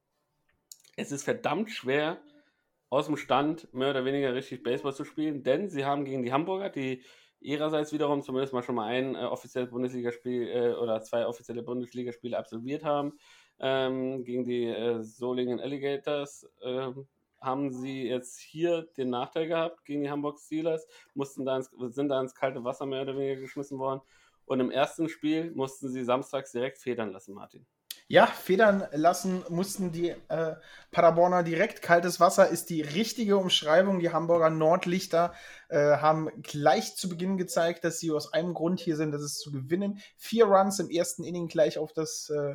Es ist verdammt schwer, aus dem Stand mehr oder weniger richtig Baseball zu spielen, denn sie haben gegen die Hamburger, die ihrerseits wiederum zumindest mal schon mal ein äh, offizielles Bundesligaspiel äh, oder zwei offizielle Bundesligaspiele absolviert haben, ähm, gegen die äh, Solingen Alligators, äh, haben sie jetzt hier den Nachteil gehabt gegen die Hamburg Steelers, mussten da ins, sind da ins kalte Wasser mehr oder weniger geschmissen worden. Und im ersten Spiel mussten sie samstags direkt federn lassen, Martin. Ja, federn lassen mussten die äh, Paderborner direkt. Kaltes Wasser ist die richtige Umschreibung. Die Hamburger Nordlichter äh, haben gleich zu Beginn gezeigt, dass sie aus einem Grund hier sind, das ist zu gewinnen. Vier Runs im ersten Inning gleich auf das, äh,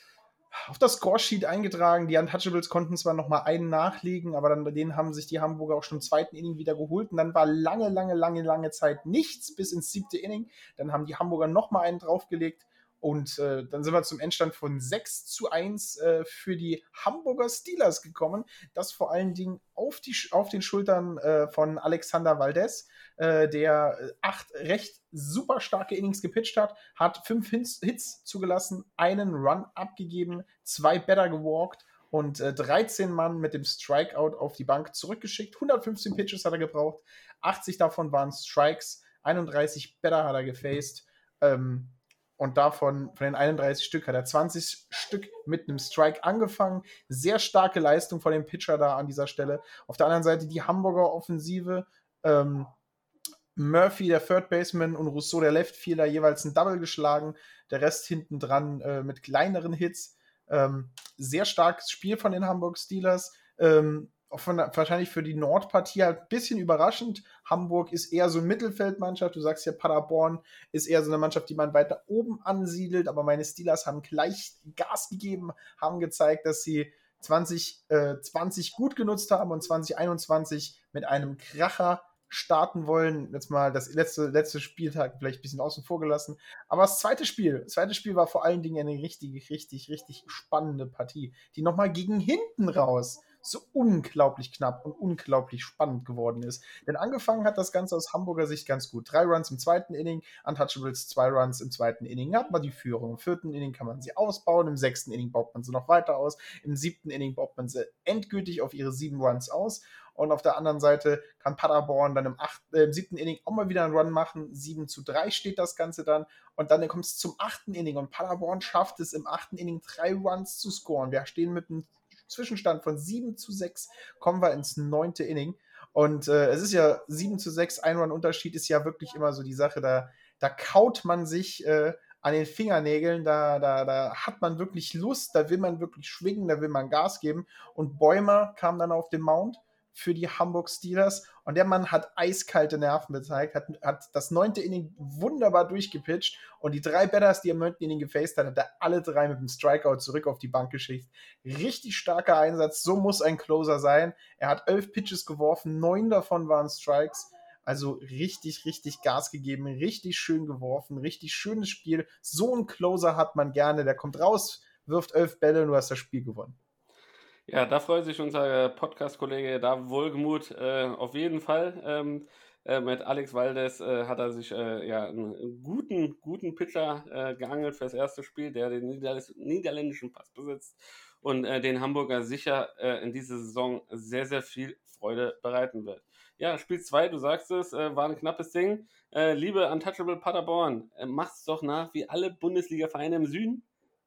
auf das Scoresheet eingetragen. Die Untouchables konnten zwar noch mal einen nachlegen, aber dann bei denen haben sich die Hamburger auch schon im zweiten Inning wieder geholt. Und dann war lange, lange, lange, lange Zeit nichts bis ins siebte Inning. Dann haben die Hamburger noch mal einen draufgelegt. Und äh, dann sind wir zum Endstand von sechs zu eins äh, für die Hamburger Steelers gekommen. Das vor allen Dingen auf, die, auf den Schultern äh, von Alexander Valdez, äh, der acht recht super starke Innings gepitcht hat, hat fünf Hits, Hits zugelassen, einen Run abgegeben, zwei Batter gewalkt und äh, dreizehn Mann mit dem Strikeout auf die Bank zurückgeschickt. hundertfünfzehn Pitches hat er gebraucht, achtzig davon waren Strikes, einunddreißig Batter hat er gefaced. Ähm, Und davon, von den einunddreißig Stück, hat er zwanzig Stück mit einem Strike angefangen. Sehr starke Leistung von dem Pitcher da an dieser Stelle. Auf der anderen Seite die Hamburger Offensive. Ähm, Murphy, der Third Baseman, und Rousseau, der Left Fielder, jeweils ein Double geschlagen. Der Rest hinten dran äh, mit kleineren Hits. Ähm, sehr starkes Spiel von den Hamburg Steelers. Ähm, Von, wahrscheinlich für die Nordpartie halt ein bisschen überraschend. Hamburg ist eher so eine Mittelfeldmannschaft. Du sagst ja, Paderborn ist eher so eine Mannschaft, die man weiter oben ansiedelt. Aber meine Steelers haben gleich Gas gegeben, haben gezeigt, dass sie zwanzig zwanzig gut genutzt haben und zwanzig einundzwanzig mit einem Kracher starten wollen. Jetzt mal das letzte, letzte Spieltag vielleicht ein bisschen außen vor gelassen. Aber das zweite Spiel, das zweite Spiel war vor allen Dingen eine richtig, richtig, richtig spannende Partie, die nochmal gegen hinten raus so unglaublich knapp und unglaublich spannend geworden ist. Denn angefangen hat das Ganze aus Hamburger Sicht ganz gut. Drei Runs im zweiten Inning, Untouchables zwei Runs im zweiten Inning. Hat man die Führung. Im vierten Inning kann man sie ausbauen, im sechsten Inning baut man sie noch weiter aus, im siebten Inning baut man sie endgültig auf ihre sieben Runs aus. Und auf der anderen Seite kann Paderborn dann im, achten, äh, im siebten Inning auch mal wieder einen Run machen. sieben zu drei steht das Ganze dann. Und dann kommt es zum achten Inning. Und Paderborn schafft es im achten Inning drei Runs zu scoren. Wir stehen mit einem Zwischenstand von sieben zu sechs, kommen wir ins neunte Inning. Und äh, es ist ja sieben zu sechs, ein Run-Unterschied ist ja wirklich immer so die Sache, da, da kaut man sich äh, an den Fingernägeln, da, da, da hat man wirklich Lust, da will man wirklich schwingen, da will man Gas geben. Und Bäumer kam dann auf den Mount für die Hamburg Steelers und der Mann hat eiskalte Nerven gezeigt, hat, hat das neunte Inning wunderbar durchgepitcht und die drei Batters, die er im neunten Inning gefaced hat, hat er alle drei mit dem Strikeout zurück auf die Bank geschickt. Richtig starker Einsatz, so muss ein Closer sein. Er hat elf Pitches geworfen, neun davon waren Strikes, also richtig, richtig Gas gegeben, richtig schön geworfen, richtig schönes Spiel. So einen Closer hat man gerne, der kommt raus, wirft elf Bälle und du hast das Spiel gewonnen. Ja, da freut sich unser Podcast-Kollege David Wohlgemuth äh, auf jeden Fall. Ähm, äh, mit Alex Valdez äh, hat er sich äh, ja, einen guten, guten Pitcher äh, geangelt für das erste Spiel, der den Niederl- niederländischen Pass besitzt und äh, den Hamburger sicher äh, in dieser Saison sehr, sehr viel Freude bereiten wird. Ja, Spiel zwei, du sagst es, äh, war ein knappes Ding. Äh, liebe Untouchable Paderborn, äh, macht's doch nach wie alle Bundesliga-Vereine im Süden.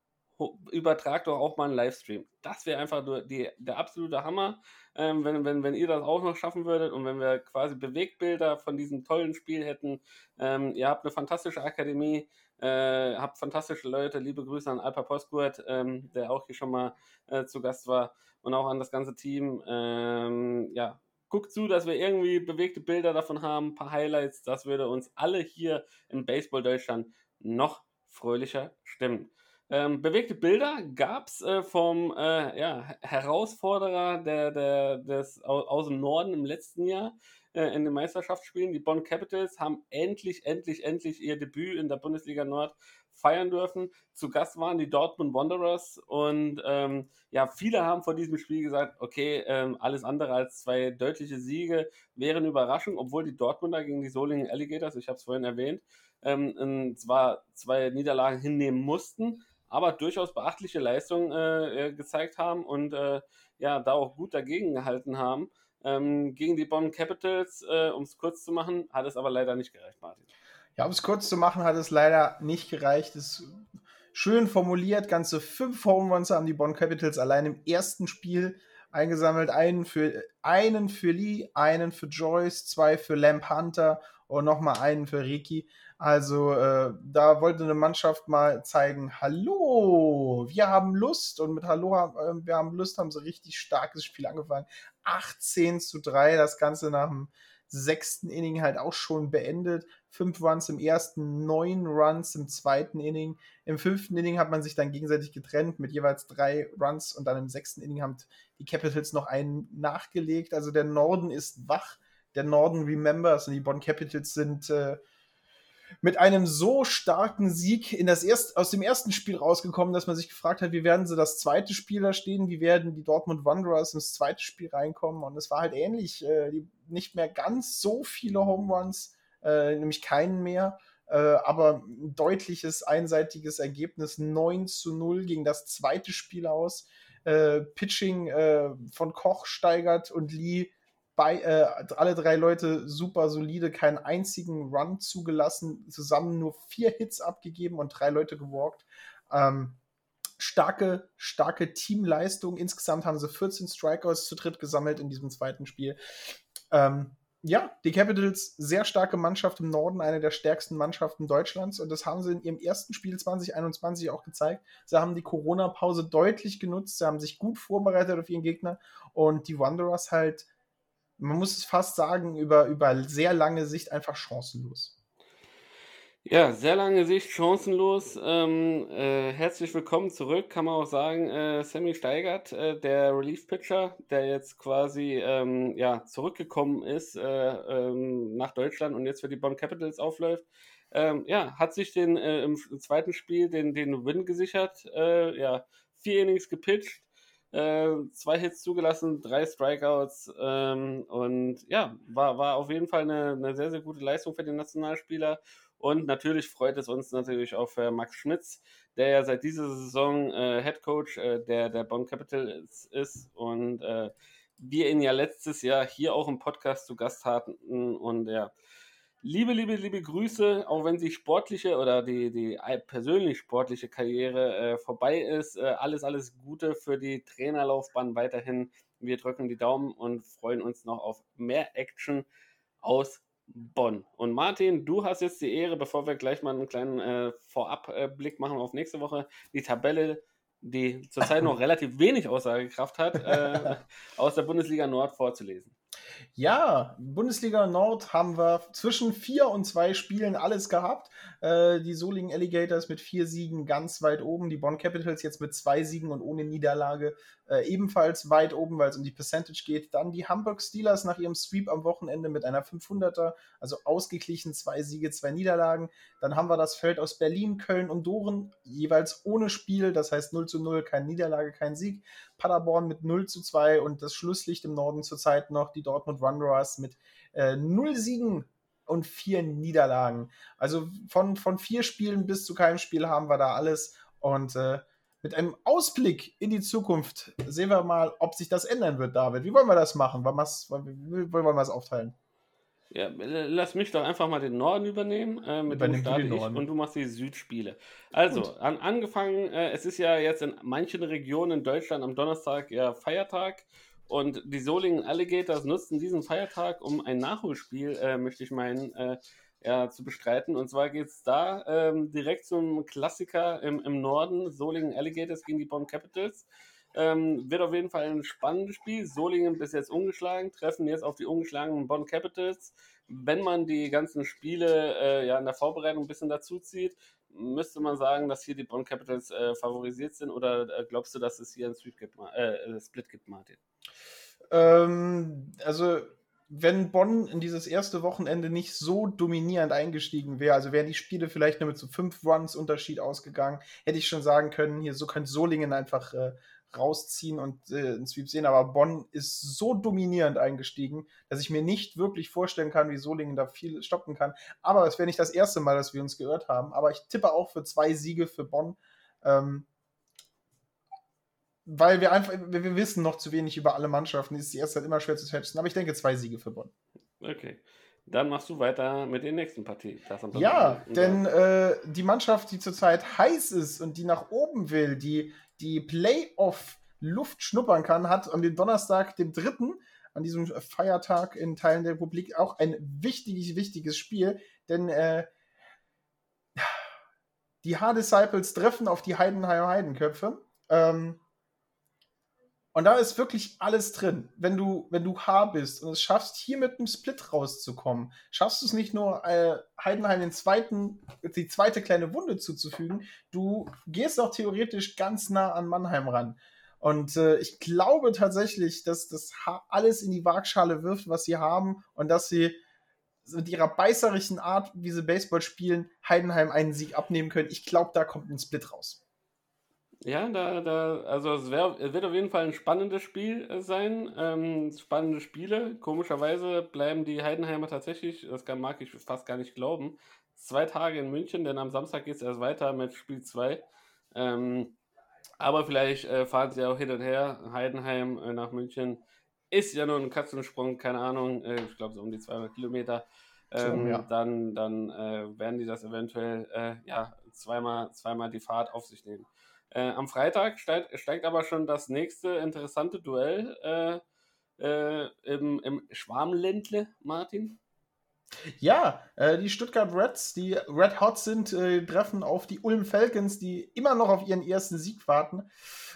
Übertrag doch auch mal einen Livestream. Das wäre einfach nur die, der absolute Hammer, ähm, wenn, wenn, wenn ihr das auch noch schaffen würdet und wenn wir quasi Bewegtbilder von diesem tollen Spiel hätten. Ähm, ihr habt eine fantastische Akademie, äh, habt fantastische Leute. Liebe Grüße an Alper Poskurt, ähm, der auch hier schon mal äh, zu Gast war, und auch an das ganze Team. Ähm, ja, guckt zu, dass wir irgendwie bewegte Bilder davon haben, ein paar Highlights. Das würde uns alle hier im Baseball Deutschland noch fröhlicher stimmen. Ähm, bewegte Bilder gab es äh, vom äh, ja, Herausforderer der, der, des, aus, aus dem Norden im letzten Jahr äh, in den Meisterschaftsspielen. Die Bonn Capitals haben endlich, endlich, endlich ihr Debüt in der Bundesliga Nord feiern dürfen. Zu Gast waren die Dortmund Wanderers und ähm, ja, viele haben vor diesem Spiel gesagt, okay, ähm, alles andere als zwei deutliche Siege wäre eine Überraschung, obwohl die Dortmunder gegen die Solingen Alligators, ich habe es vorhin erwähnt, ähm, zwar zwei Niederlagen hinnehmen mussten, aber durchaus beachtliche Leistungen äh, gezeigt haben und äh, ja, da auch gut dagegen gehalten haben. Ähm, gegen die Bonn Capitals, äh, um es kurz zu machen, hat es aber leider nicht gereicht, Martin. Ja, um es kurz zu machen, hat es leider nicht gereicht. Es ist schön formuliert, ganze fünf Home Runs haben die Bonn Capitals allein im ersten Spiel eingesammelt. Einen für, einen für Lee, einen für Joyce, zwei für Lamp Hunter und nochmal einen für Ricky. Also äh, da wollte eine Mannschaft mal zeigen, hallo, wir haben Lust. Und mit Hallo, äh, wir haben Lust, haben sie richtig starkes Spiel angefangen. achtzehn zu drei, das Ganze nach dem sechsten Inning halt auch schon beendet. Fünf Runs im ersten, neun Runs im zweiten Inning. Im fünften Inning hat man sich dann gegenseitig getrennt mit jeweils drei Runs und dann im sechsten Inning haben die Capitals noch einen nachgelegt. Also der Norden ist wach, der Norden remembers und die Bonn Capitals sind äh, mit einem so starken Sieg in das erst, aus dem ersten Spiel rausgekommen, dass man sich gefragt hat, wie werden sie das zweite Spiel da stehen, wie werden die Dortmund Wanderers ins zweite Spiel reinkommen, und es war halt ähnlich, äh, die, nicht mehr ganz so viele Home Runs, äh, nämlich keinen mehr, äh, aber ein deutliches, einseitiges Ergebnis, neun zu null gegen das zweite Spiel aus, äh, Pitching äh, von Koch, Steigert und Lee, Bei, äh, alle drei Leute super solide, keinen einzigen Run zugelassen, zusammen nur vier Hits abgegeben und drei Leute gewalkt. Ähm, starke, starke Teamleistung. Insgesamt haben sie vierzehn Strikeouts zu dritt gesammelt in diesem zweiten Spiel. Ähm, ja, die Capitals, sehr starke Mannschaft im Norden, eine der stärksten Mannschaften Deutschlands, und das haben sie in ihrem ersten Spiel zwanzig einundzwanzig auch gezeigt. Sie haben die Corona-Pause deutlich genutzt, sie haben sich gut vorbereitet auf ihren Gegner, und die Wanderers halt, man muss es fast sagen, über, über sehr lange Sicht einfach chancenlos. Ja, sehr lange Sicht, chancenlos. Ähm, äh, herzlich willkommen zurück, kann man auch sagen. Äh, Sammy Steigert, äh, der Relief-Pitcher, der jetzt quasi ähm, ja, zurückgekommen ist äh, ähm, nach Deutschland und jetzt für die Bonn Capitals aufläuft. Ähm, ja, hat sich den äh, im zweiten Spiel den, den Win gesichert. Äh, ja, vier Innings gepitcht. Äh, zwei Hits zugelassen, drei Strikeouts ähm, und ja, war, war auf jeden Fall eine, eine sehr, sehr gute Leistung für den Nationalspieler, und natürlich freut es uns natürlich auch für Max Schmitz, der ja seit dieser Saison äh, Head Coach äh, der, der Bonn Capitals ist und äh, wir ihn ja letztes Jahr hier auch im Podcast zu Gast hatten, und ja, Liebe, liebe, liebe Grüße, auch wenn die sportliche oder die, die persönlich sportliche Karriere äh, vorbei ist. Äh, alles, alles Gute für die Trainerlaufbahn weiterhin. Wir drücken die Daumen und freuen uns noch auf mehr Action aus Bonn. Und Martin, du hast jetzt die Ehre, bevor wir gleich mal einen kleinen äh, Vorabblick machen auf nächste Woche, die Tabelle, die zurzeit noch relativ wenig Aussagekraft hat, äh, aus der Bundesliga Nord vorzulesen. Ja, Bundesliga Nord haben wir zwischen vier und zwei Spielen alles gehabt. Äh, die Solingen Alligators mit vier Siegen ganz weit oben. Die Bonn Capitals jetzt mit zwei Siegen und ohne Niederlage äh, ebenfalls weit oben, weil es um die Percentage geht. Dann die Hamburg Steelers nach ihrem Sweep am Wochenende mit einer fünfhunderter, also ausgeglichen, zwei Siege, zwei Niederlagen. Dann haben wir das Feld aus Berlin, Köln und Doren, jeweils ohne Spiel, das heißt null zu null, keine Niederlage, kein Sieg. Paderborn mit null zu zwei und das Schlusslicht im Norden zurzeit noch die Dortmund Wanderers mit äh, null Siegen und vier Niederlagen. Also von, von vier Spielen bis zu keinem Spiel haben wir da alles, und äh, mit einem Ausblick in die Zukunft sehen wir mal, ob sich das ändern wird, David. Wie wollen wir das machen? Wie wollen wir das aufteilen? Ja, lass mich doch einfach mal den Norden übernehmen. Äh, mit Übernimm dem starte du den ich Norden. und du machst die Südspiele. Also, an, angefangen, äh, es ist ja jetzt in manchen Regionen in Deutschland am Donnerstag ja Feiertag, und die Solingen Alligators nutzen diesen Feiertag, um ein Nachholspiel, äh, möchte ich meinen, äh, ja, zu bestreiten. Und zwar geht es da ähm, direkt zum Klassiker im, im Norden, Solingen Alligators gegen die Bonn Capitals. Ähm, wird auf jeden Fall ein spannendes Spiel. Solingen bis jetzt ungeschlagen, treffen jetzt auf die ungeschlagenen Bonn Capitals. Wenn man die ganzen Spiele äh, ja in der Vorbereitung ein bisschen dazu zieht, müsste man sagen, dass hier die Bonn Capitals äh, favorisiert sind, oder äh, glaubst du, dass es hier einen Split gibt, äh, Split gibt, Martin? Ähm, also wenn Bonn in dieses erste Wochenende nicht so dominierend eingestiegen wäre, also wären die Spiele vielleicht nur mit so fünf Runs Unterschied ausgegangen, hätte ich schon sagen können, hier so könnte Solingen einfach äh, rausziehen und äh, einen Sweep sehen, aber Bonn ist so dominierend eingestiegen, dass ich mir nicht wirklich vorstellen kann, wie Solingen da viel stoppen kann. Aber es wäre nicht das erste Mal, dass wir uns geirrt haben, aber ich tippe auch für zwei Siege für Bonn, ähm, weil wir einfach, wir, wir wissen noch zu wenig über alle Mannschaften. Es ist die erste Zeit immer schwer zu schätzen, aber ich denke zwei Siege für Bonn. Okay. Dann machst du weiter mit den nächsten Partien. Ja, denn äh, die Mannschaft, die zurzeit heiß ist und die nach oben will, die die Playoff-Luft schnuppern kann, hat am Donnerstag, dem dritten, an diesem Feiertag in Teilen der Republik, auch ein wichtiges, wichtiges Spiel, denn äh, die H-Disciples treffen auf die Heidenheimer Heidenköpfe. Ähm, Und da ist wirklich alles drin. Wenn du, wenn du H bist und es schaffst, hier mit einem Split rauszukommen, schaffst du es nicht nur, äh, Heidenheim den zweiten, die zweite kleine Wunde zuzufügen, du gehst auch theoretisch ganz nah an Mannheim ran. Und äh, ich glaube tatsächlich, dass das H alles in die Waagschale wirft, was sie haben, und dass sie mit ihrer beißerischen Art, wie sie Baseball spielen, Heidenheim einen Sieg abnehmen können. Ich glaube, da kommt ein Split raus. Ja, da, da, also es, wär, es wird auf jeden Fall ein spannendes Spiel äh, sein. Ähm, spannende Spiele. Komischerweise bleiben die Heidenheimer tatsächlich, das kann, mag ich fast gar nicht glauben, zwei Tage in München, denn am Samstag geht es erst weiter mit Spiel zwei. Ähm, aber vielleicht äh, fahren sie auch hin und her. Heidenheim äh, nach München ist ja nur ein Katzensprung, keine Ahnung, äh, ich glaube so um die zweihundert Kilometer. Ähm, so, ja. Dann, dann äh, werden die das eventuell äh, ja, zweimal, zweimal die Fahrt auf sich nehmen. Äh, am Freitag steigt, steigt aber schon das nächste interessante Duell äh, äh, im, im Schwarmländle, Martin. Ja, äh, die Stuttgart Reds, die Red Hot sind, äh, treffen auf die Ulm Falcons, die immer noch auf ihren ersten Sieg warten.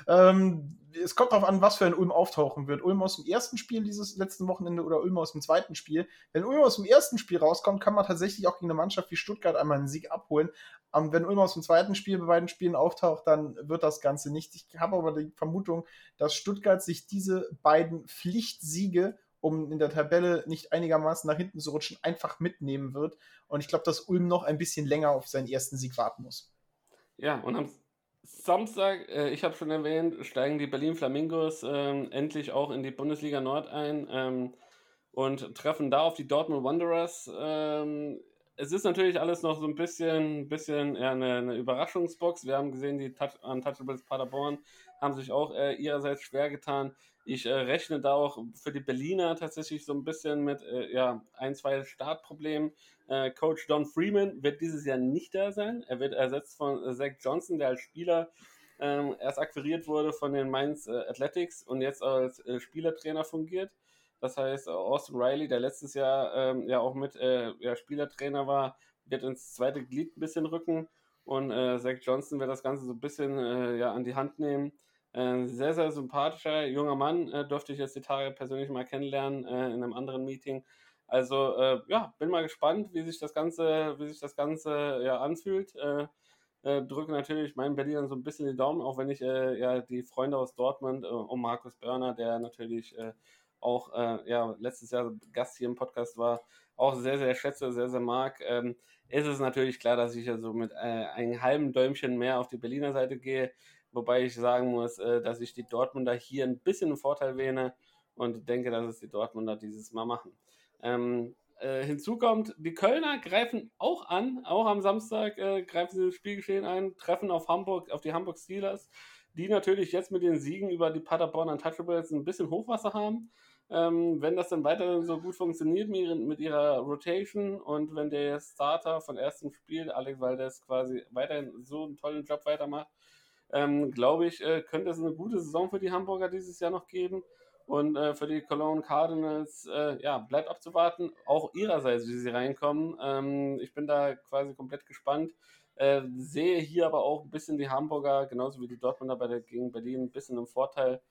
Ähm, es kommt darauf an, was für ein Ulm auftauchen wird. Ulm aus dem ersten Spiel dieses letzten Wochenende oder Ulm aus dem zweiten Spiel. Wenn Ulm aus dem ersten Spiel rauskommt, kann man tatsächlich auch gegen eine Mannschaft wie Stuttgart einmal einen Sieg abholen. Ähm, wenn Ulm aus dem zweiten Spiel bei beiden Spielen auftaucht, dann wird das Ganze nicht. Ich habe aber die Vermutung, dass Stuttgart sich diese beiden Pflichtsiege, um in der Tabelle nicht einigermaßen nach hinten zu rutschen, einfach mitnehmen wird. Und ich glaube, dass Ulm noch ein bisschen länger auf seinen ersten Sieg warten muss. Ja, und am Samstag, äh, ich habe schon erwähnt, steigen die Berlin Flamingos äh, endlich auch in die Bundesliga Nord ein ähm, und treffen da auf die Dortmund Wanderers. Ähm, es ist natürlich alles noch so ein bisschen, bisschen ja, eine, eine Überraschungsbox. Wir haben gesehen, die Touch- Untouchables Paderborn haben sich auch äh, ihrerseits schwer getan. Ich äh, rechne da auch für die Berliner tatsächlich so ein bisschen mit äh, ja, ein, zwei Startproblemen. Äh, Coach Don Freeman wird dieses Jahr nicht da sein. Er wird ersetzt von äh, Zach Johnson, der als Spieler äh, erst akquiriert wurde von den Mainz äh, Athletics und jetzt als äh, Spielertrainer fungiert. Das heißt, Austin Riley, der letztes Jahr ähm, ja auch mit äh, ja, Spielertrainer war, wird ins zweite Glied ein bisschen rücken und äh, Zach Johnson wird das Ganze so ein bisschen äh, ja, an die Hand nehmen. Äh, sehr, sehr sympathischer junger Mann, äh, durfte ich jetzt die Tage persönlich mal kennenlernen äh, in einem anderen Meeting. Also äh, ja, bin mal gespannt, wie sich das Ganze, wie sich das Ganze ja, anfühlt. Äh, äh, drücke natürlich meinen Berlinern so ein bisschen die Daumen, auch wenn ich äh, ja die Freunde aus Dortmund äh, um Markus Börner, der natürlich äh, auch äh, ja, letztes Jahr Gast hier im Podcast war, auch sehr, sehr schätze, sehr, sehr mag. Ähm, ist es natürlich klar, dass ich ja so mit äh, einem halben Däumchen mehr auf die Berliner Seite gehe, wobei ich sagen muss, äh, dass ich die Dortmunder hier ein bisschen einen Vorteil wähne und denke, dass es die Dortmunder dieses Mal machen. Ähm, äh, hinzu kommt, die Kölner greifen auch an, auch am Samstag äh, greifen sie das Spielgeschehen ein, treffen auf Hamburg, auf die Hamburg Steelers, die natürlich jetzt mit den Siegen über die Paderborn Untouchables ein bisschen Hochwasser haben. Ähm, wenn das dann weiterhin so gut funktioniert mit, mit ihrer Rotation und wenn der Starter von erstem Spiel, Alex Valdez, quasi weiterhin so einen tollen Job weitermacht, ähm, glaube ich, äh, könnte es eine gute Saison für die Hamburger dieses Jahr noch geben. Und äh, für die Cologne Cardinals, äh, ja, bleibt abzuwarten, auch ihrerseits, wie sie reinkommen. Ähm, ich bin da quasi komplett gespannt. Äh, sehe hier aber auch ein bisschen die Hamburger, genauso wie die Dortmunder bei der, gegen Berlin, ein bisschen im Vorteil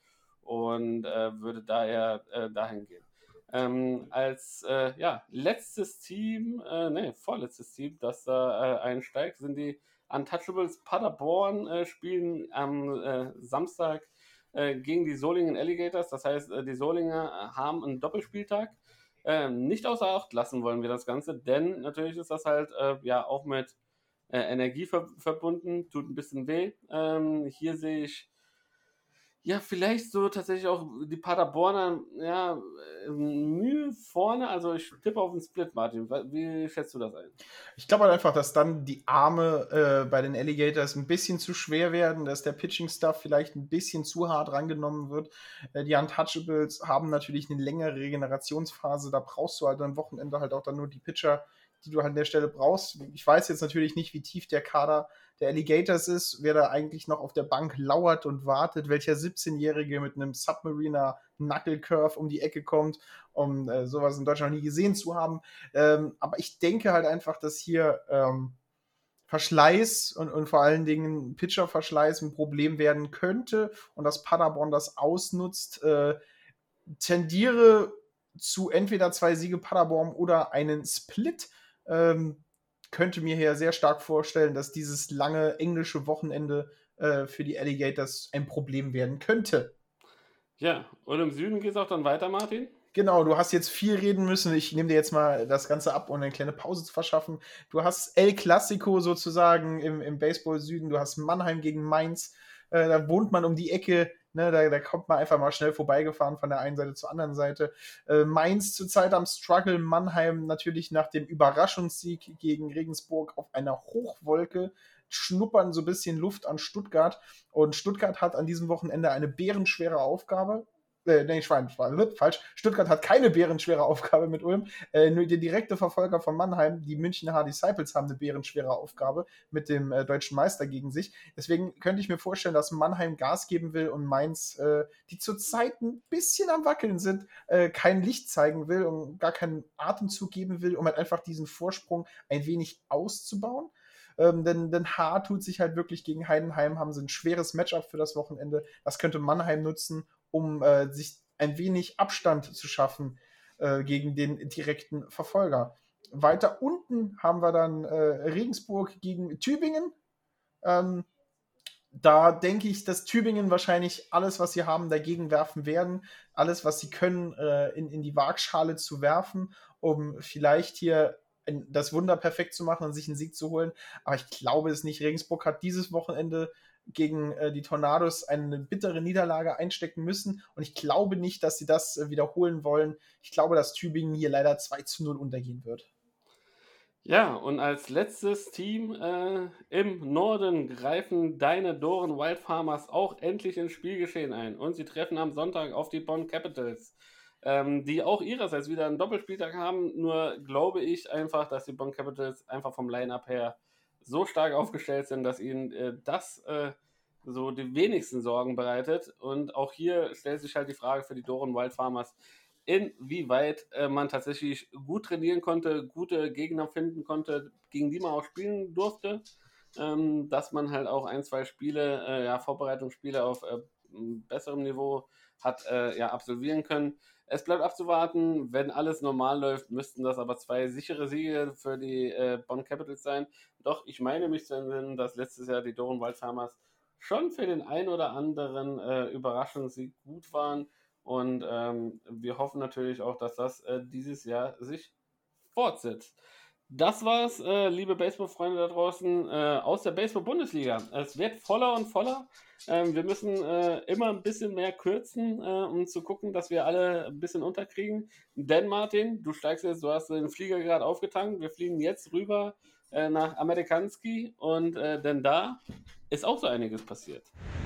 und äh, würde daher äh, dahin gehen. Ähm, als äh, ja, letztes Team, äh, ne, vorletztes Team, das da äh, einsteigt, sind die Untouchables Paderborn, äh, spielen am äh, Samstag äh, gegen die Solingen Alligators. Das heißt, äh, die Solinger haben einen Doppelspieltag. Ähm, nicht außer Acht lassen wollen wir das Ganze, denn natürlich ist das halt äh, ja auch mit äh, Energie ver- verbunden, tut ein bisschen weh. Ähm, hier sehe ich ja, vielleicht so tatsächlich auch die Paderborner, ja, äh, Mühe vorne. Also ich tippe auf den Split, Martin. Wa- Wie schätzt du das ein? Ich glaube halt einfach, dass dann die Arme äh, bei den Alligators ein bisschen zu schwer werden, dass der Pitching-Stuff vielleicht ein bisschen zu hart rangenommen wird. Äh, die Untouchables haben natürlich eine längere Regenerationsphase. Da brauchst du halt am Wochenende halt auch dann nur die Pitcher, die du halt an der Stelle brauchst. Ich weiß jetzt natürlich nicht, wie tief der Kader der Alligators ist, wer da eigentlich noch auf der Bank lauert und wartet, welcher siebzehnjährige mit einem Submariner Knuckle Curve um die Ecke kommt, um äh, sowas in Deutschland noch nie gesehen zu haben. Ähm, aber ich denke halt einfach, dass hier ähm, Verschleiß und, und vor allen Dingen Pitcher-Verschleiß ein Problem werden könnte und dass Paderborn das ausnutzt. Äh, tendiere zu entweder zwei Siege Paderborn oder einen Split. Ähm, könnte mir hier sehr stark vorstellen, dass dieses lange englische Wochenende äh, für die Alligators ein Problem werden könnte. Ja, und im Süden geht es auch dann weiter, Martin? Genau, du hast jetzt viel reden müssen. Ich nehme dir jetzt mal das Ganze ab, um eine kleine Pause zu verschaffen. Du hast El Clasico sozusagen im, im Baseball-Süden. Du hast Mannheim gegen Mainz. Äh, da wohnt man um die Ecke. Ne, da, da kommt man einfach mal schnell vorbeigefahren von der einen Seite zur anderen Seite. Äh, Mainz zurzeit am Struggle. Mannheim natürlich nach dem Überraschungssieg gegen Regensburg auf einer Hochwolke. Schnuppern so ein bisschen Luft an Stuttgart. Und Stuttgart hat an diesem Wochenende eine bärenschwere Aufgabe. Äh, nee, Schwein, Schwein, falsch. Stuttgart hat keine bärenschwere Aufgabe mit Ulm. Äh, nur der direkte Verfolger von Mannheim, die München Hard Disciples, haben eine bärenschwere Aufgabe mit dem äh, deutschen Meister gegen sich. Deswegen könnte ich mir vorstellen, dass Mannheim Gas geben will und Mainz, äh, die zurzeit ein bisschen am Wackeln sind, äh, kein Licht zeigen will und gar keinen Atemzug geben will, um halt einfach diesen Vorsprung ein wenig auszubauen. Ähm, denn, denn Haar tut sich halt wirklich gegen Heidenheim, haben sie ein schweres Matchup für das Wochenende. Das könnte Mannheim nutzen, um äh, sich ein wenig Abstand zu schaffen äh, gegen den direkten Verfolger. Weiter unten haben wir dann äh, Regensburg gegen Tübingen. Ähm, da denke ich, dass Tübingen wahrscheinlich alles, was sie haben, dagegen werfen werden. Alles, was sie können, äh, in, in die Waagschale zu werfen, um vielleicht hier ein, das Wunder perfekt zu machen und sich einen Sieg zu holen. Aber ich glaube es nicht. Regensburg hat dieses Wochenende gegen äh, die Tornados eine bittere Niederlage einstecken müssen. Und ich glaube nicht, dass sie das äh, wiederholen wollen. Ich glaube, dass Tübingen hier leider zwei zu null untergehen wird. Ja, und als letztes Team äh, im Norden greifen deine Doren Wild Farmers auch endlich ins Spielgeschehen ein. Und sie treffen am Sonntag auf die Bonn Capitals, ähm, die auch ihrerseits wieder einen Doppelspieltag haben. Nur glaube ich einfach, dass die Bonn Capitals einfach vom Line-Up her so stark aufgestellt sind, dass ihnen äh, das äh, so die wenigsten Sorgen bereitet. Und auch hier stellt sich halt die Frage für die Doren Wild Farmers, inwieweit äh, man tatsächlich gut trainieren konnte, gute Gegner finden konnte, gegen die man auch spielen durfte, ähm, dass man halt auch ein, zwei Spiele, äh, ja, Vorbereitungsspiele auf äh, besserem Niveau hat äh, ja, absolvieren können. Es bleibt abzuwarten, wenn alles normal läuft, müssten das aber zwei sichere Siege für die äh, Bonn Capitals sein. Doch ich meine mich zu erinnern, dass letztes Jahr die Doren Wild Farmers schon für den einen oder anderen äh, Überraschungssieg gut waren. Und ähm, wir hoffen natürlich auch, dass das äh, dieses Jahr sich fortsetzt. Das war's, äh, liebe Baseballfreunde da draußen, äh, aus der Baseball-Bundesliga. Es wird voller und voller. Ähm, wir müssen äh, immer ein bisschen mehr kürzen, äh, um zu gucken, dass wir alle ein bisschen unterkriegen. Denn Martin, du steigst jetzt, du hast den Flieger gerade aufgetankt. Wir fliegen jetzt rüber äh, nach Amerikanski und äh, denn da ist auch so einiges passiert.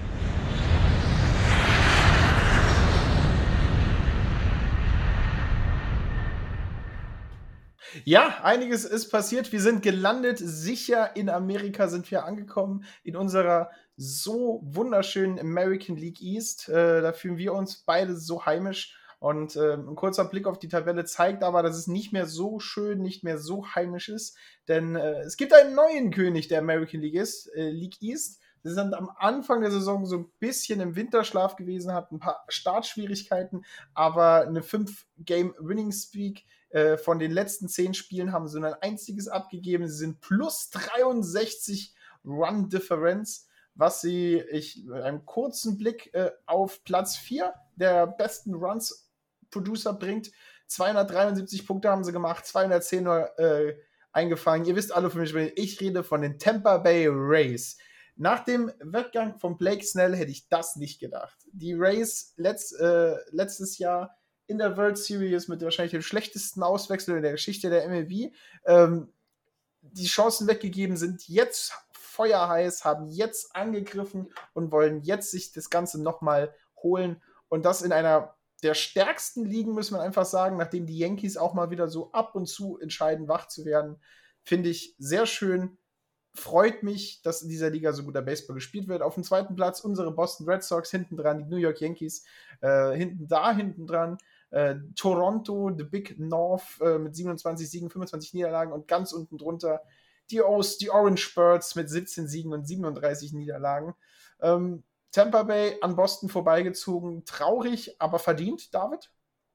Ja, einiges ist passiert. Wir sind gelandet. Sicher in Amerika sind wir angekommen. In unserer so wunderschönen American League East. Äh, da fühlen wir uns beide so heimisch. Und äh, ein kurzer Blick auf die Tabelle zeigt aber, dass es nicht mehr so schön, nicht mehr so heimisch ist. Denn äh, es gibt einen neuen König der American League East. Äh, League East. Sie sind am Anfang der Saison so ein bisschen im Winterschlaf gewesen, hatten ein paar Startschwierigkeiten, aber eine fünf Game Winning Streak äh, von den letzten zehn Spielen haben sie nur ein einziges abgegeben. Sie sind plus dreiundsechzig Run Difference, was sie, ich mit einem kurzen Blick äh, auf Platz vier der besten Runs Producer bringt. zweihundertdreiundsiebzig Punkte haben sie gemacht, zweihundertzehn nur äh, eingefangen. Ihr wisst alle, von mich, ich rede von den Tampa Bay Rays. Nach dem Weggang von Blake Snell hätte ich das nicht gedacht. Die Rays letzt, äh, letztes Jahr in der World Series mit wahrscheinlich dem schlechtesten Auswechsel in der Geschichte der M L B ähm, die Chancen weggegeben, sind jetzt feuerheiß, haben jetzt angegriffen und wollen jetzt sich das Ganze nochmal holen. Und das in einer der stärksten Ligen, muss man einfach sagen, nachdem die Yankees auch mal wieder so ab und zu entscheiden, wach zu werden. Finde ich sehr schön. Freut mich, dass in dieser Liga so guter Baseball gespielt wird. Auf dem zweiten Platz unsere Boston Red Sox, hinten dran die New York Yankees, äh, hinten da, hinten dran äh, Toronto, The Big North äh, mit siebenundzwanzig Siegen, fünfundzwanzig Niederlagen und ganz unten drunter die, O's, die Orange Birds mit siebzehn Siegen und siebenunddreißig Niederlagen. Ähm, Tampa Bay an Boston vorbeigezogen. Traurig, aber verdient, David?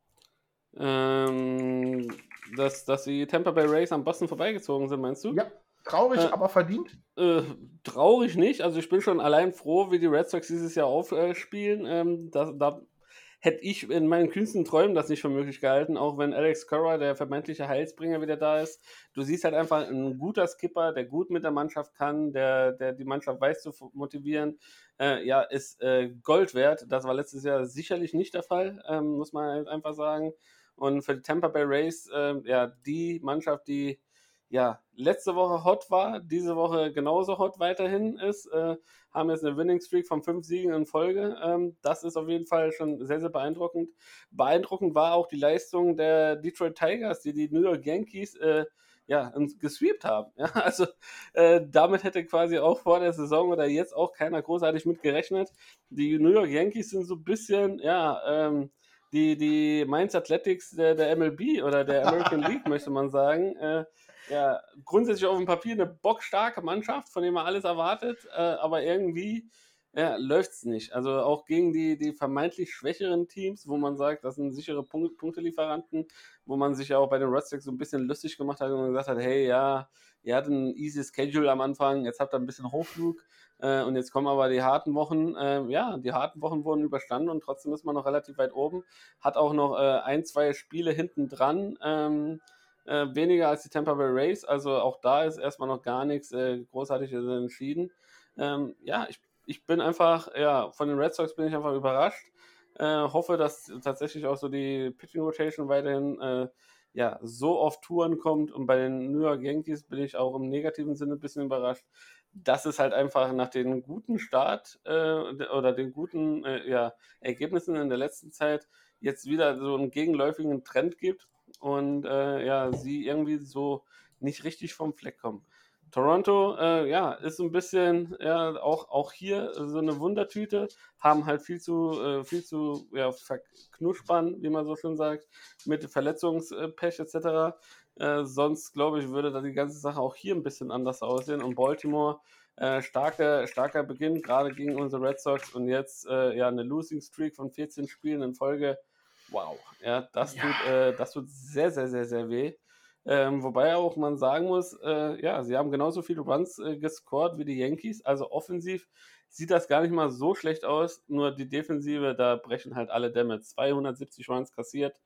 Ähm, dass, dass die Tampa Bay Rays an Boston vorbeigezogen sind, meinst du? Ja, traurig, äh, aber verdient? Äh, traurig nicht. Also ich bin schon allein froh, wie die Red Sox dieses Jahr aufspielen. Ähm, da, da hätte ich in meinen kühnsten Träumen das nicht für möglich gehalten, auch wenn Alex Cora, der vermeintliche Heilsbringer, wieder da ist. Du siehst halt einfach ein guter Skipper, der gut mit der Mannschaft kann, der, der die Mannschaft weiß zu motivieren. Äh, ja, ist äh, Gold wert. Das war letztes Jahr sicherlich nicht der Fall, ähm, muss man halt einfach sagen. Und für die Tampa Bay Rays, äh, ja, die Mannschaft, die ja letzte Woche hot war, diese Woche genauso hot weiterhin ist, äh, haben jetzt eine Winning Streak von fünf Siegen in Folge. Ähm, das ist auf jeden Fall schon sehr, sehr beeindruckend. Beeindruckend war auch die Leistung der Detroit Tigers, die die New York Yankees äh, ja, gesweept haben. Ja, also äh, damit hätte quasi auch vor der Saison oder jetzt auch keiner großartig mit gerechnet. Die New York Yankees sind so ein bisschen, ja, ähm, die, die Mainz Athletics der, der M L B oder der American League, möchte man sagen. Äh, ja, grundsätzlich auf dem Papier eine bockstarke Mannschaft, von der man alles erwartet, äh, aber irgendwie ja, läuft es nicht. Also auch gegen die, die vermeintlich schwächeren Teams, wo man sagt, das sind sichere Punkt, Punktelieferanten, wo man sich ja auch bei den Red Sox so ein bisschen lustig gemacht hat und gesagt hat, hey, ja, ihr hattet ein easy Schedule am Anfang, jetzt habt ihr ein bisschen Hochflug äh, und jetzt kommen aber die harten Wochen. Äh, ja, die harten Wochen wurden überstanden und trotzdem ist man noch relativ weit oben. Hat auch noch äh, ein, zwei Spiele hinten dran, ähm, Äh, weniger als die Tampa Bay Rays, also auch da ist erstmal noch gar nichts äh, Großartiges entschieden. Ähm, ja, ich, ich bin einfach, ja, von den Red Sox bin ich einfach überrascht. Äh, hoffe, dass tatsächlich auch so die Pitching Rotation weiterhin äh, ja, so auf Touren kommt und bei den New York Yankees bin ich auch im negativen Sinne ein bisschen überrascht, dass es halt einfach nach dem guten Start äh, oder den guten äh, ja, Ergebnissen in der letzten Zeit jetzt wieder so einen gegenläufigen Trend gibt und äh, ja, sie irgendwie so nicht richtig vom Fleck kommen. Toronto, äh, ja, ist so ein bisschen, ja, auch, auch hier so eine Wundertüte, haben halt viel zu, äh, viel zu, ja, verknuspern, wie man so schön sagt, mit Verletzungspech et cetera. Äh, sonst, glaube ich, würde da die ganze Sache auch hier ein bisschen anders aussehen. Und Baltimore, äh, starke, starker Beginn, gerade gegen unsere Red Sox und jetzt, äh, ja, eine Losing Streak von vierzehn Spielen in Folge. Wow, ja, das, ja. Tut, äh, das tut sehr, sehr, sehr, sehr weh. Ähm, wobei auch man sagen muss, äh, ja, sie haben genauso viele Runs äh, gescored wie die Yankees, also offensiv sieht das gar nicht mal so schlecht aus, nur die Defensive, da brechen halt alle Dämme. zweihundertsiebzig Runs kassiert.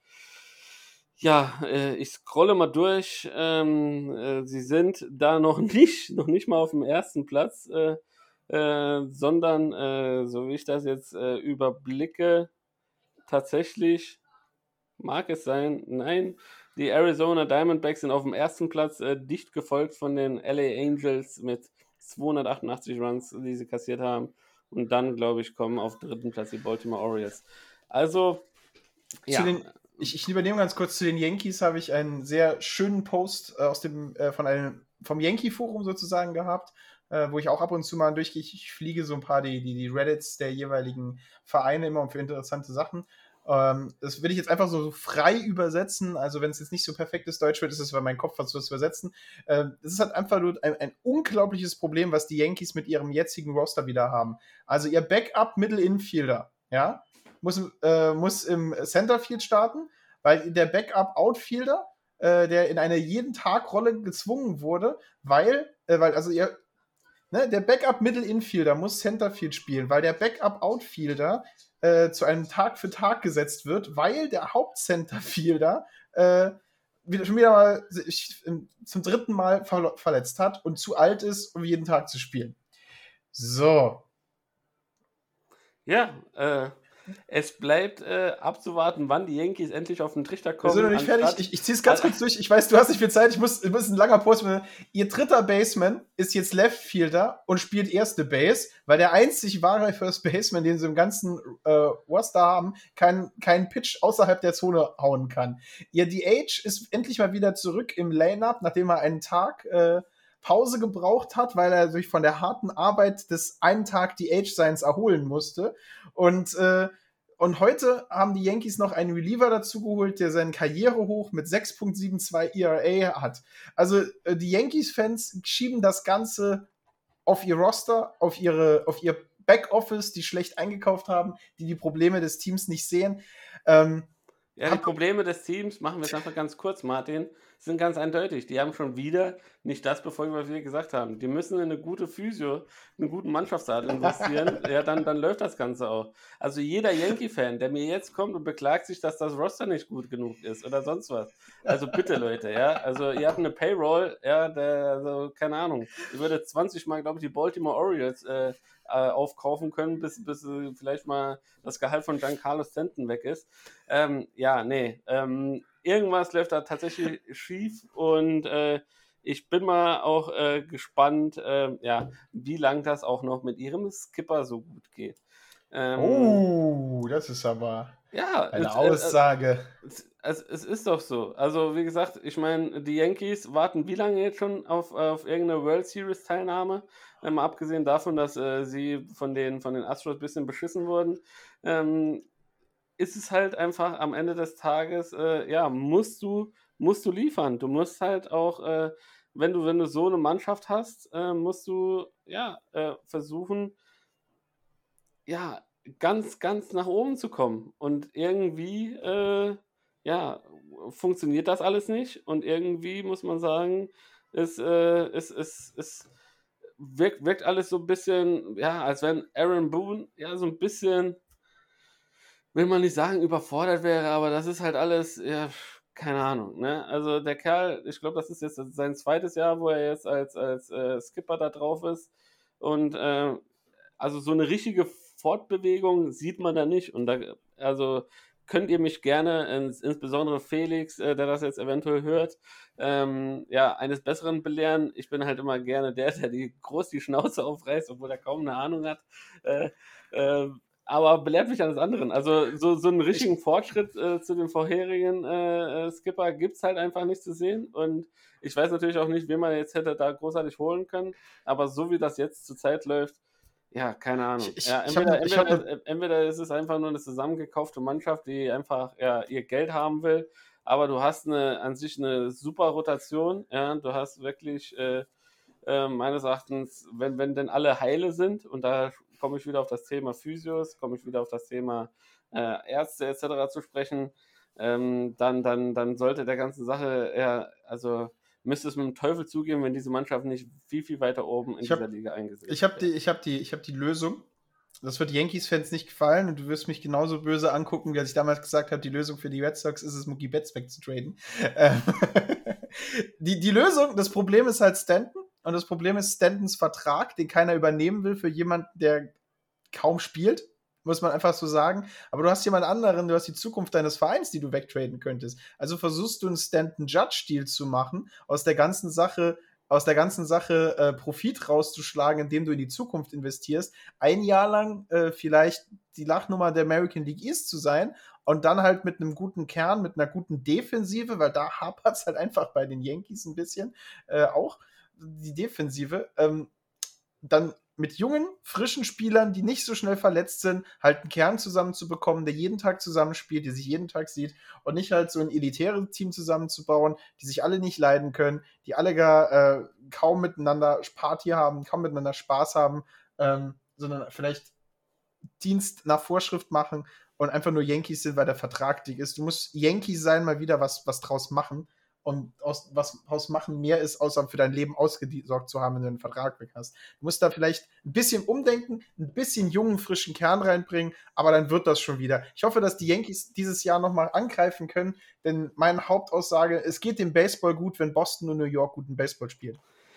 Ja, äh, ich scrolle mal durch, ähm, äh, sie sind da noch nicht, noch nicht mal auf dem ersten Platz, äh, äh, sondern, äh, so wie ich das jetzt äh, überblicke, tatsächlich mag es sein, nein, die Arizona Diamondbacks sind auf dem ersten Platz, äh, dicht gefolgt von den L A Angels mit zweihundertachtundachtzig Runs, die sie kassiert haben. Und dann, glaube ich, kommen auf dritten Platz die Baltimore Orioles. Also, ja. Den, ich, ich übernehme ganz kurz, zu den Yankees habe ich einen sehr schönen Post äh, aus dem, äh, von einem, vom Yankee-Forum sozusagen gehabt, äh, wo ich auch ab und zu mal durchgehe. Ich fliege so ein paar die, die, die Reddits der jeweiligen Vereine immer für interessante Sachen. Ähm, das will ich jetzt einfach so frei übersetzen, also wenn es jetzt nicht so perfektes Deutsch wird, ist es, weil mein Kopf versucht zu übersetzen. Ähm, es ist halt einfach nur ein, ein unglaubliches Problem, was die Yankees mit ihrem jetzigen Roster wieder haben. Also ihr Backup Middle Infielder, ja, muss, äh, muss im Centerfield starten, weil der Backup Outfielder, äh, der in eine Jeden-Tag-Rolle gezwungen wurde, weil, äh, weil also ihr ne, der Backup-Middle-Infielder muss Centerfield spielen, weil der Backup-Outfielder äh, zu einem Tag für Tag gesetzt wird, weil der Haupt-Centerfielder äh, wieder, schon wieder mal sich zum dritten Mal ver- verletzt hat und zu alt ist, um jeden Tag zu spielen. So. Ja, äh, es bleibt äh, abzuwarten, wann die Yankees endlich auf den Trichter Wir kommen. sind noch nicht fertig. anstatt- Ich, ich ziehe es ganz kurz durch. Ich weiß, du hast nicht viel Zeit. Ich muss, ich muss ein langer Post machen. Ihr dritter Baseman ist jetzt Left Fielder und spielt erste Base, weil der einzig wahre First Baseman, den sie im ganzen äh, Roster haben, keinen kein Pitch außerhalb der Zone hauen kann. Ihr D H ist endlich mal wieder zurück im Line-Up, nachdem er einen Tag äh, Pause gebraucht hat, weil er sich von der harten Arbeit des einen Tag D H-Seins erholen musste. Und äh, Und heute haben die Yankees noch einen Reliever dazugeholt, der seinen Karrierehoch mit sechs Komma zweiundsiebzig E R A hat. Also äh, die Yankees-Fans schieben das Ganze auf ihr Roster, auf ihre, auf ihr Backoffice, die schlecht eingekauft haben, die die Probleme des Teams nicht sehen. Ähm, Ja, die Probleme des Teams, machen wir jetzt einfach ganz kurz, Martin, sind ganz eindeutig. Die haben schon wieder nicht das befolgt, was wir gesagt haben. Die müssen in eine gute Physio, einen guten Mannschaftsart investieren. Ja, dann, dann läuft das Ganze auch. Also jeder Yankee-Fan, der mir jetzt kommt und beklagt sich, dass das Roster nicht gut genug ist oder sonst was. Also bitte, Leute, ja. Also ihr habt eine Payroll, ja, der, also keine Ahnung. Ihr würdet zwanzig Mal, glaube ich, die Baltimore Orioles äh, aufkaufen können, bis, bis äh, vielleicht mal das Gehalt von Giancarlo Stanton weg ist. Ähm, ja, nee. Ähm, irgendwas läuft da tatsächlich schief und äh, ich bin mal auch äh, gespannt, äh, ja, wie lang das auch noch mit ihrem Skipper so gut geht. Ähm, oh, das ist aber ja, eine es, Aussage. Es, es, es ist doch so. Also, wie gesagt, ich meine, die Yankees warten wie lange jetzt schon auf, auf irgendeine World Series Teilnahme? Ähm, abgesehen davon, dass äh, sie von den, von den Astros ein bisschen beschissen wurden, ähm, ist es halt einfach am Ende des Tages, äh, ja, musst du, musst du liefern. Du musst halt auch, äh, wenn du, wenn du so eine Mannschaft hast, äh, musst du ja äh, versuchen, ja, ganz, ganz nach oben zu kommen. Und irgendwie, äh, ja, funktioniert das alles nicht. Und irgendwie muss man sagen, es, äh, es, es, es wirkt, wirkt alles so ein bisschen, ja, als wenn Aaron Boone, ja, so ein bisschen, will man nicht sagen, überfordert wäre, aber das ist halt alles, ja, keine Ahnung, ne? Also der Kerl, ich glaube, das ist jetzt sein zweites Jahr, wo er jetzt als, als äh, Skipper da drauf ist. Und äh, also so eine richtige Fortbewegung sieht man da nicht. Und da, also könnt ihr mich gerne, ins, insbesondere Felix, äh, der das jetzt eventuell hört, ähm, ja, eines Besseren belehren. Ich bin halt immer gerne der, der die groß die Schnauze aufreißt, obwohl er kaum eine Ahnung hat. Äh, äh, aber belehrt mich eines anderen. Also so, so einen richtigen Fortschritt äh, zu dem vorherigen äh, Skipper gibt es halt einfach nicht zu sehen. Und ich weiß natürlich auch nicht, wen man jetzt hätte da großartig holen können. Aber so wie das jetzt zurzeit läuft, ja, keine Ahnung. Ich- ja, ich entweder, hab- ich entweder, hab äh, entweder ist es einfach nur eine zusammengekaufte Mannschaft, die einfach ja, ihr Geld haben will, aber du hast eine, an sich eine super Rotation. Ja, du hast wirklich äh, äh, meines Erachtens, wenn, wenn denn alle heile sind, und da komme ich wieder auf das Thema Physios, komme ich wieder auf das Thema äh, Ärzte et cetera zu sprechen, ähm, dann, dann, dann sollte der ganzen Sache, ja, also müsste es mit dem Teufel zugehen, wenn diese Mannschaft nicht viel, viel weiter oben in Ich hab- dieser Liga eingesetzt Ich habe wird. die, ich hab die, ich hab die Lösung. Das wird Yankees-Fans nicht gefallen und du wirst mich genauso böse angucken, wie als ich damals gesagt habe, die Lösung für die Red Sox ist es, Mookie Betts wegzutraden. Ähm, die, die Lösung, das Problem ist halt Stanton und das Problem ist Stantons Vertrag, den keiner übernehmen will für jemanden, der kaum spielt, muss man einfach so sagen. Aber du hast jemand anderen, du hast die Zukunft deines Vereins, die du wegtraden könntest. Also versuchst du einen Stanton-Judge-Deal zu machen, aus der ganzen Sache aus der ganzen Sache äh, Profit rauszuschlagen, indem du in die Zukunft investierst, ein Jahr lang äh, vielleicht die Lachnummer der American League East zu sein und dann halt mit einem guten Kern, mit einer guten Defensive, weil da hapert es halt einfach bei den Yankees ein bisschen äh, auch, die Defensive, ähm, dann mit jungen, frischen Spielern, die nicht so schnell verletzt sind, halt einen Kern zusammenzubekommen, der jeden Tag zusammenspielt, der sich jeden Tag sieht und nicht halt so ein elitäres Team zusammenzubauen, die sich alle nicht leiden können, die alle gar äh, kaum miteinander Party haben, kaum miteinander Spaß haben, ähm, sondern vielleicht Dienst nach Vorschrift machen und einfach nur Yankees sind, weil der Vertrag dick ist. Du musst Yankees sein, mal wieder was, was draus machen und aus, was aus machen mehr ist, außer für dein Leben ausgesorgt zu haben, wenn du einen Vertrag weg hast. Du musst da vielleicht ein bisschen umdenken, ein bisschen jungen, frischen Kern reinbringen, aber dann wird das schon wieder. Ich hoffe, dass die Yankees dieses Jahr nochmal angreifen können, denn meine Hauptaussage, es geht dem Baseball gut, wenn Boston und New York guten Baseball spielen.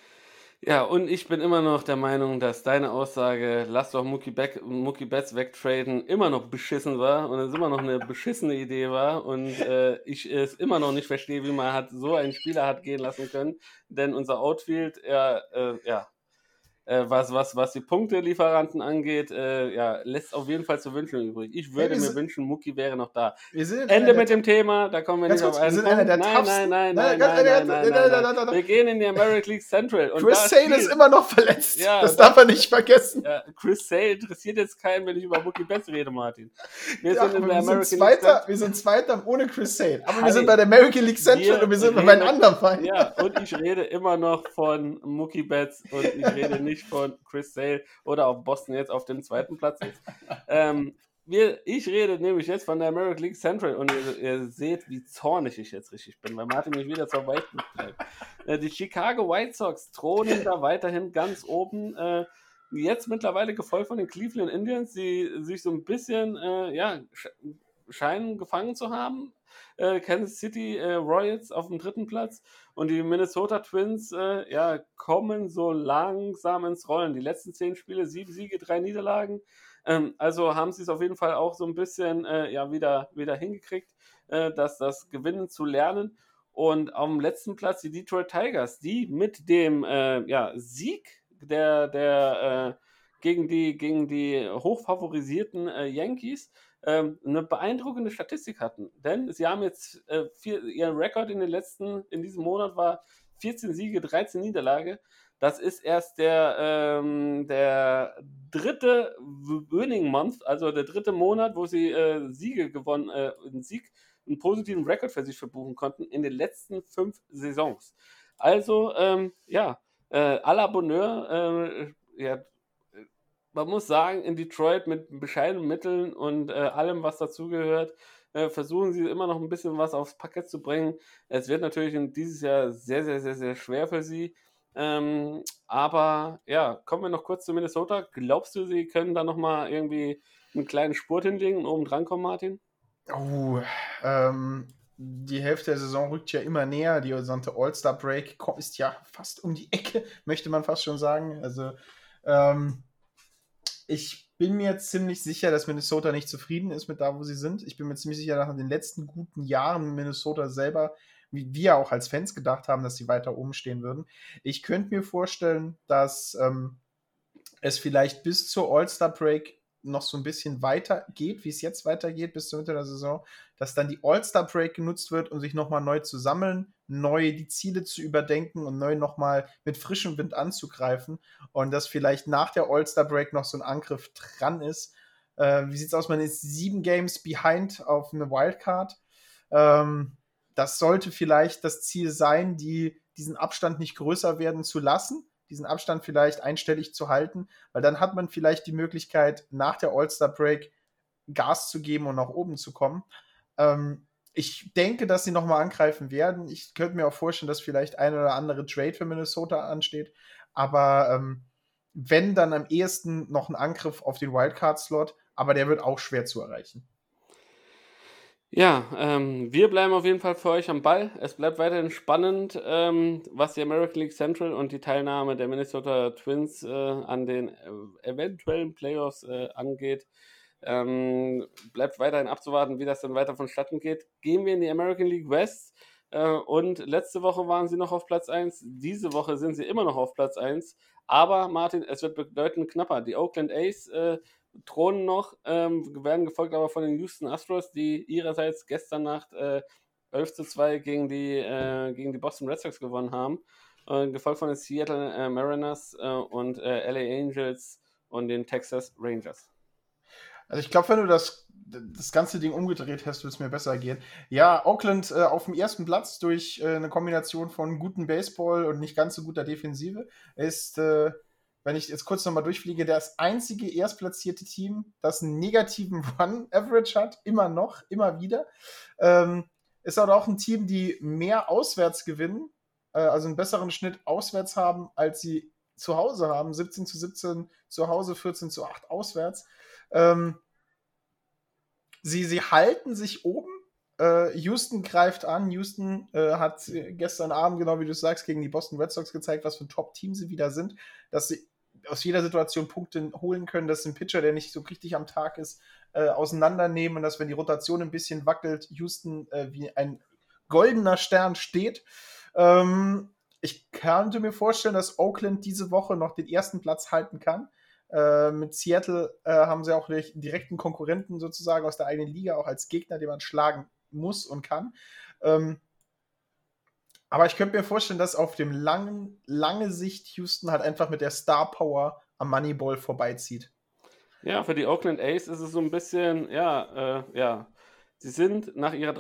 Ja, und ich bin immer noch der Meinung, dass deine Aussage, lass doch Mookie, Beck, Mookie Betts wegtraden, immer noch beschissen war und es immer noch eine beschissene Idee war und äh, ich es immer noch nicht verstehe, wie man hat so einen Spieler hat gehen lassen können, denn unser Outfield, ja, äh, ja, äh, was, was, was die Punktelieferanten angeht, äh, ja, lässt auf jeden Fall zu wünschen übrig. Ich würde Ja, wir mir sind- wünschen, Mookie wäre noch da. Wir sind Ende einer mit der- dem Thema, da kommen wir Ganz nicht kurz, auf wir einen sind Punkt. einer der Nein, toughsten- nein, nein, Nein, nein, ganz- nein, nein, nein, nein, nein, nein, nein, nein, nein, nein. Wir gehen in die American League Central. Und Chris da Sale spielt- ist immer noch verletzt. Ja, das das- darf er nicht vergessen. Ja, Chris Sale interessiert jetzt keinen, wenn ich über Mookie Betts rede, Martin. Wir Ja, sind in aber der wir, sind American Zweiter, League wir sind Zweiter ohne Chris Sale. Aber wir Hi. sind bei der American League Central Wir und wir sind reden- bei einem anderen Verein. Ja, und ich rede immer noch von Mookie Betts und ich rede nicht von Chris Sale oder ob Boston jetzt auf dem zweiten Platz ist. Ähm, wir, ich rede nämlich jetzt von der American League Central und ihr, ihr seht, wie zornig ich jetzt richtig bin, weil Martin mich wieder zur Weichen treibt. Äh, die Chicago White Sox thronen da weiterhin ganz oben. Äh, jetzt mittlerweile gefolgt von den Cleveland Indians, die sich so ein bisschen äh, ja, sch- scheinen gefangen zu haben. Äh, Kansas City äh, Royals auf dem dritten Platz und die Minnesota Twins äh, ja, kommen so langsam ins Rollen. Die letzten zehn Spiele, sieben Siege, drei Niederlagen. Ähm, also haben sie es auf jeden Fall auch so ein bisschen äh, ja, wieder, wieder hingekriegt, äh, dass das Gewinnen zu lernen. Und auf dem letzten Platz die Detroit Tigers, die mit dem äh, ja, Sieg der, der äh, gegen die, gegen die hochfavorisierten äh, Yankees ähm, eine beeindruckende Statistik hatten. Denn sie haben jetzt äh, vier, ihr Rekord in den letzten, in diesem Monat war vierzehn Siege, dreizehn Niederlage. Das ist erst der, ähm, der dritte Winning Month, also der dritte Monat, wo sie äh, Siege gewonnen, äh, einen Sieg, einen positiven Rekord für sich verbuchen konnten in den letzten fünf Saisons. Also, ähm, ja, äh, à la Bonheur, äh, ja, man muss sagen, in Detroit mit bescheidenen Mitteln und äh, allem, was dazugehört, äh, versuchen sie immer noch ein bisschen was aufs Parkett zu bringen. Es wird natürlich in dieses Jahr sehr, sehr, sehr, sehr schwer für sie. Ähm, aber ja, kommen wir noch kurz zu Minnesota. Glaubst du, sie können da nochmal irgendwie einen kleinen Spurt hinlegen und oben dran kommen, Martin? Oh, ähm, die Hälfte der Saison rückt ja immer näher. Die gesamte All-Star-Break ko- ist ja fast um die Ecke, möchte man fast schon sagen. Also, ähm, ich bin mir ziemlich sicher, dass Minnesota nicht zufrieden ist mit da, wo sie sind. Ich bin mir ziemlich sicher, nach den letzten guten Jahren Minnesota selber, wie wir auch als Fans gedacht haben, dass sie weiter oben stehen würden. Ich könnte mir vorstellen, dass ähm, es vielleicht bis zur All-Star-Break noch so ein bisschen weiter geht, wie es jetzt weitergeht bis zur Mitte der Saison, dass dann die All-Star-Break genutzt wird, um sich nochmal neu zu sammeln, neu die Ziele zu überdenken und neu nochmal mit frischem Wind anzugreifen und dass vielleicht nach der All-Star-Break noch so ein Angriff dran ist. Äh, wie sieht's aus? Man ist sieben Games behind auf eine Wildcard. Ähm, das sollte vielleicht das Ziel sein, die, diesen Abstand nicht größer werden zu lassen, diesen Abstand vielleicht einstellig zu halten, weil dann hat man vielleicht die Möglichkeit, nach der All-Star-Break Gas zu geben und nach oben zu kommen. Ähm, ich denke, dass sie nochmal angreifen werden. Ich könnte mir auch vorstellen, dass vielleicht ein oder andere Trade für Minnesota ansteht, aber ähm, wenn, dann am ehesten noch ein Angriff auf den Wildcard-Slot, aber der wird auch schwer zu erreichen. Ja, ähm, wir bleiben auf jeden Fall für euch am Ball. Es bleibt weiterhin spannend, ähm, was die American League Central und die Teilnahme der Minnesota Twins äh, an den äh, eventuellen Playoffs äh, angeht. Ähm, bleibt weiterhin abzuwarten, wie das dann weiter vonstatten geht. Gehen wir in die American League West äh, und letzte Woche waren sie noch auf Platz eins. Diese Woche sind sie immer noch auf Platz eins. Aber Martin, es wird bedeutend knapper. Die Oakland A's äh, thronen noch, ähm, werden gefolgt aber von den Houston Astros, die ihrerseits gestern Nacht äh, elf zu zwei gegen die, äh, gegen die Boston Red Sox gewonnen haben, äh, gefolgt von den Seattle äh, Mariners äh, und äh, L A Angels und den Texas Rangers. Also ich glaube, wenn du das, das ganze Ding umgedreht hast, wird es mir besser gehen. Ja, Oakland äh, auf dem ersten Platz durch äh, eine Kombination von gutem Baseball und nicht ganz so guter Defensive ist, äh, wenn ich jetzt kurz nochmal durchfliege, das einzige erstplatzierte Team, das einen negativen Run-Average hat, immer noch, immer wieder. Ähm, ist aber auch ein Team, die mehr auswärts gewinnen, äh, also einen besseren Schnitt auswärts haben, als sie zu Hause haben. siebzehn zu siebzehn zu Hause, vierzehn zu acht auswärts. Ähm, sie, sie halten sich oben. Äh, Houston greift an. Houston äh, hat gestern Abend, genau wie du sagst, gegen die Boston Red Sox gezeigt, was für ein Top-Team sie wieder sind, dass sie aus jeder Situation Punkte holen können, dass ein Pitcher, der nicht so richtig am Tag ist, äh, auseinandernehmen und dass, wenn die Rotation ein bisschen wackelt, Houston äh, wie ein goldener Stern steht. Ähm, ich könnte mir vorstellen, dass Oakland diese Woche noch den ersten Platz halten kann. Äh, mit Seattle äh, haben sie auch den direkten Konkurrenten sozusagen aus der eigenen Liga, auch als Gegner, den man schlagen muss und kann. Ähm, aber ich könnte mir vorstellen, dass auf dem langen, lange Sicht Houston halt einfach mit der Star Power am Moneyball vorbeizieht. Ja, für die Oakland A's ist es so ein bisschen, ja, äh, ja. Sie sind nach ihrer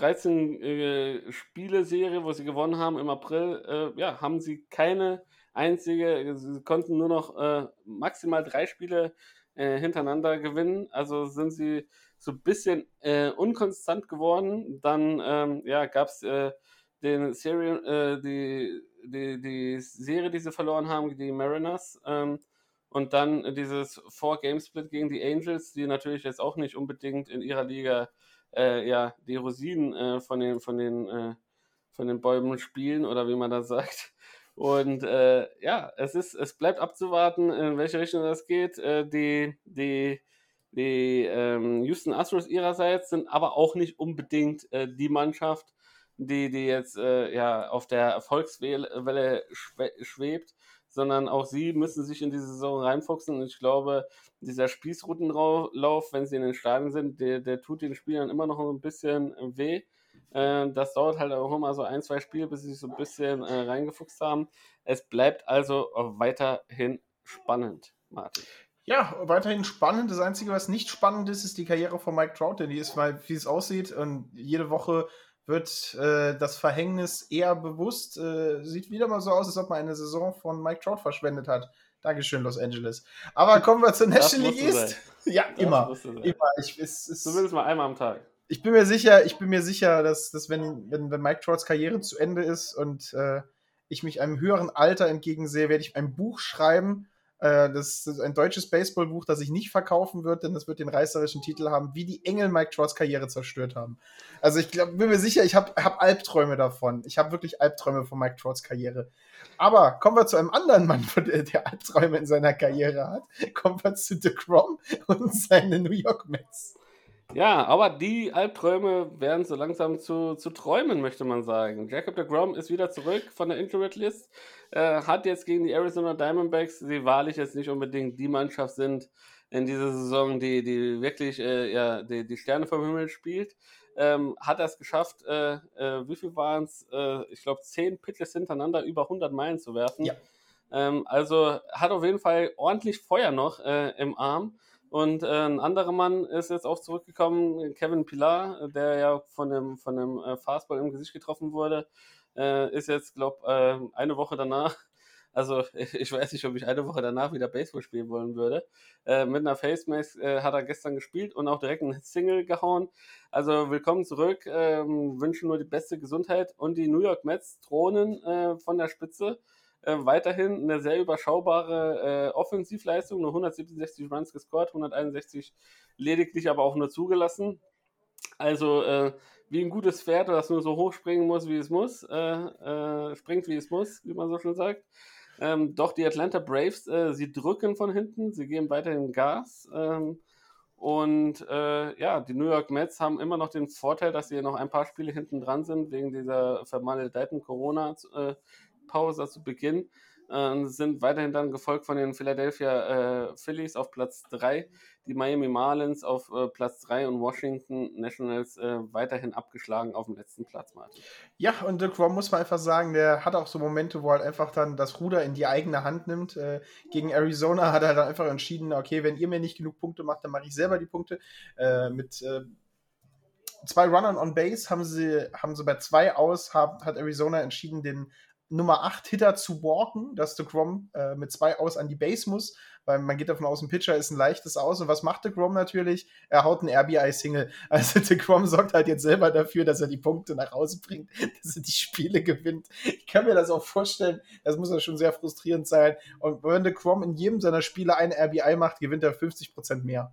dreizehn-Spiele-Serie, wo sie gewonnen haben im April, äh, ja, haben sie keine einzige, sie konnten nur noch äh, maximal drei Spiele äh, hintereinander gewinnen. Also sind sie so ein bisschen äh, unkonstant geworden. Dann ähm, ja, gab es äh, den Serie, äh, die, die, die Serie, die sie verloren haben, die Mariners. Ähm, und dann dieses Four-Game-Split gegen die Angels, die natürlich jetzt auch nicht unbedingt in ihrer Liga äh, ja, die Rosinen äh, von den, von den, äh, von den Bäumen spielen, oder wie man das sagt. Und äh, ja, es ist, es bleibt abzuwarten, in welche Richtung das geht. Äh, die die, die ähm, Houston Astros ihrerseits sind aber auch nicht unbedingt äh, die Mannschaft, die, die jetzt äh, ja, auf der Erfolgswelle schwe- schwebt, sondern auch sie müssen sich in diese Saison reinfuchsen. Und ich glaube, dieser Spießrutenlauf, wenn sie in den Stadien sind, der, der tut den Spielern immer noch ein bisschen weh. Äh, das dauert halt auch immer so ein, zwei Spiele, bis sie sich so ein bisschen äh, reingefuchst haben. Es bleibt also weiterhin spannend, Martin. Ja, weiterhin spannend. Das Einzige, was nicht spannend ist, ist die Karriere von Mike Trout, denn die ist mal, wie es aussieht, und jede Woche wird äh, das Verhängnis eher bewusst. Äh, sieht wieder mal so aus, als ob man eine Saison von Mike Trout verschwendet hat. Dankeschön, Los Angeles. Aber kommen wir zur National League East. Ja, das immer. immer. Ich, es, es, Zumindest mal einmal am Tag. Ich bin mir sicher, ich bin mir sicher, dass, dass wenn, wenn, wenn Mike Trouts Karriere zu Ende ist und äh, ich mich einem höheren Alter entgegensehe, werde ich ein Buch schreiben. Äh, das ist ein deutsches Baseballbuch, das ich nicht verkaufen wird, denn das wird den reißerischen Titel haben, wie die Engel Mike Trouts Karriere zerstört haben. Also ich glaub, bin mir sicher, ich habe hab Albträume davon. Ich habe wirklich Albträume von Mike Trouts Karriere. Aber kommen wir zu einem anderen Mann, der, der Albträume in seiner Karriere hat. Kommen wir zu DeGrom und seine New York Mets. Ja, aber die Albträume werden so langsam zu, zu Träumen, möchte man sagen. Jacob deGrom ist wieder zurück von der Injured List, äh, hat jetzt gegen die Arizona Diamondbacks, die wahrlich jetzt nicht unbedingt die Mannschaft sind in dieser Saison, die, die wirklich äh, ja, die, die Sterne vom Himmel spielt, ähm, hat er es geschafft, äh, äh, wie viel waren es? Äh, ich glaube, zehn Pitches hintereinander über hundert Meilen zu werfen. Ja. Ähm, also hat auf jeden Fall ordentlich Feuer noch äh, im Arm. Und äh, ein anderer Mann ist jetzt auch zurückgekommen, Kevin Pillar, der ja von dem, von dem äh, Fastball im Gesicht getroffen wurde, äh, ist jetzt, glaube ich, äh, eine Woche danach, also ich weiß nicht, ob ich eine Woche danach wieder Baseball spielen wollen würde, äh, mit einer Face Mask äh, hat er gestern gespielt und auch direkt einen Single gehauen. Also willkommen zurück, äh, wünschen nur die beste Gesundheit, und die New York Mets thronen äh, von der Spitze. Äh, weiterhin eine sehr überschaubare äh, Offensivleistung, nur hundertsiebenundsechzig Runs gescored, hunderteinundsechzig lediglich, aber auch nur zugelassen. Also äh, wie ein gutes Pferd, das nur so hoch springen muss, wie es muss, äh, äh, springt, wie es muss, wie man so schön sagt. Ähm, doch die Atlanta Braves, äh, sie drücken von hinten, sie geben weiterhin Gas. Ähm, und äh, ja, die New York Mets haben immer noch den Vorteil, dass sie noch ein paar Spiele hinten dran sind, wegen dieser vermaledeiten Corona- äh, Pause zu Beginn, äh, sind weiterhin dann gefolgt von den Philadelphia äh, Phillies auf Platz drei, die Miami Marlins auf äh, Platz drei und Washington Nationals äh, weiterhin abgeschlagen auf dem letzten Platz, Martin. Ja, und DeGrom, muss man einfach sagen, der hat auch so Momente, wo er halt einfach dann das Ruder in die eigene Hand nimmt. Äh, gegen Arizona hat er dann einfach entschieden, okay, wenn ihr mir nicht genug Punkte macht, dann mache ich selber die Punkte. Äh, mit äh, zwei Runnern on Base haben sie, haben sie bei zwei aus, hab, hat Arizona entschieden, den Nummer acht Hitter zu walken, dass DeGrom äh, mit zwei aus an die Base muss, weil man geht davon aus, ein Pitcher ist ein leichtes Aus. Und was macht DeGrom natürlich? Er haut einen R B I-Single. Also DeGrom sorgt halt jetzt selber dafür, dass er die Punkte nach Hause bringt, dass er die Spiele gewinnt. Ich kann mir das auch vorstellen, das muss ja schon sehr frustrierend sein. Und wenn DeGrom in jedem seiner Spiele eine R B I macht, gewinnt er fünfzig Prozent mehr.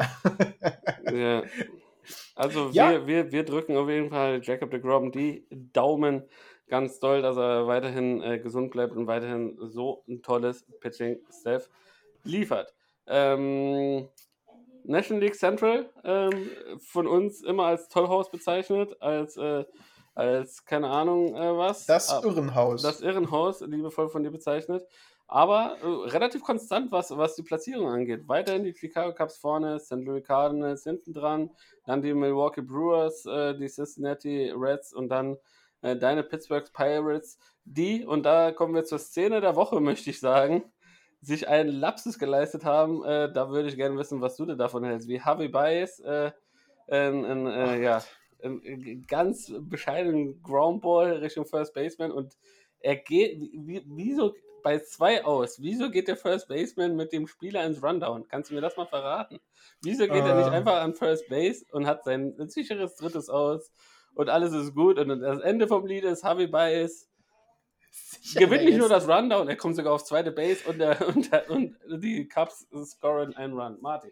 Ja. Also Ja. wir, wir, wir drücken auf jeden Fall Jacob deGrom die Daumen ganz doll, dass er weiterhin äh, gesund bleibt und weiterhin so ein tolles Pitching-Staff liefert. Ähm, National League Central, ähm, von uns immer als Tollhaus bezeichnet, als, äh, als keine Ahnung äh, was. Das Ah, Irrenhaus. Das Irrenhaus, liebevoll von dir bezeichnet. Aber äh, relativ konstant, was, was die Platzierung angeht. Weiterhin die Chicago Cubs vorne, Saint Louis Cardinals hinten dran, dann die Milwaukee Brewers, äh, die Cincinnati Reds und dann äh, deine Pittsburgh Pirates, die, und da kommen wir zur Szene der Woche, möchte ich sagen, sich einen Lapsus geleistet haben. Äh, da würde ich gerne wissen, was du denn davon hältst. Wie Javi Baez äh, in, in, äh, ja, in ganz bescheidenen Groundball Richtung First Baseman und er geht, wie, wieso bei zwei aus, wieso geht der First Baseman mit dem Spieler ins Rundown? Kannst du mir das mal verraten? Wieso geht ähm. er nicht einfach an First Base und hat sein sicheres drittes Aus und alles ist gut und das Ende vom Lied ist, Javi Baez gewinnt nicht nur das Rundown, er kommt sogar auf zweite Base und, der, und, der, und die Cubs scoren einen Run. Martin.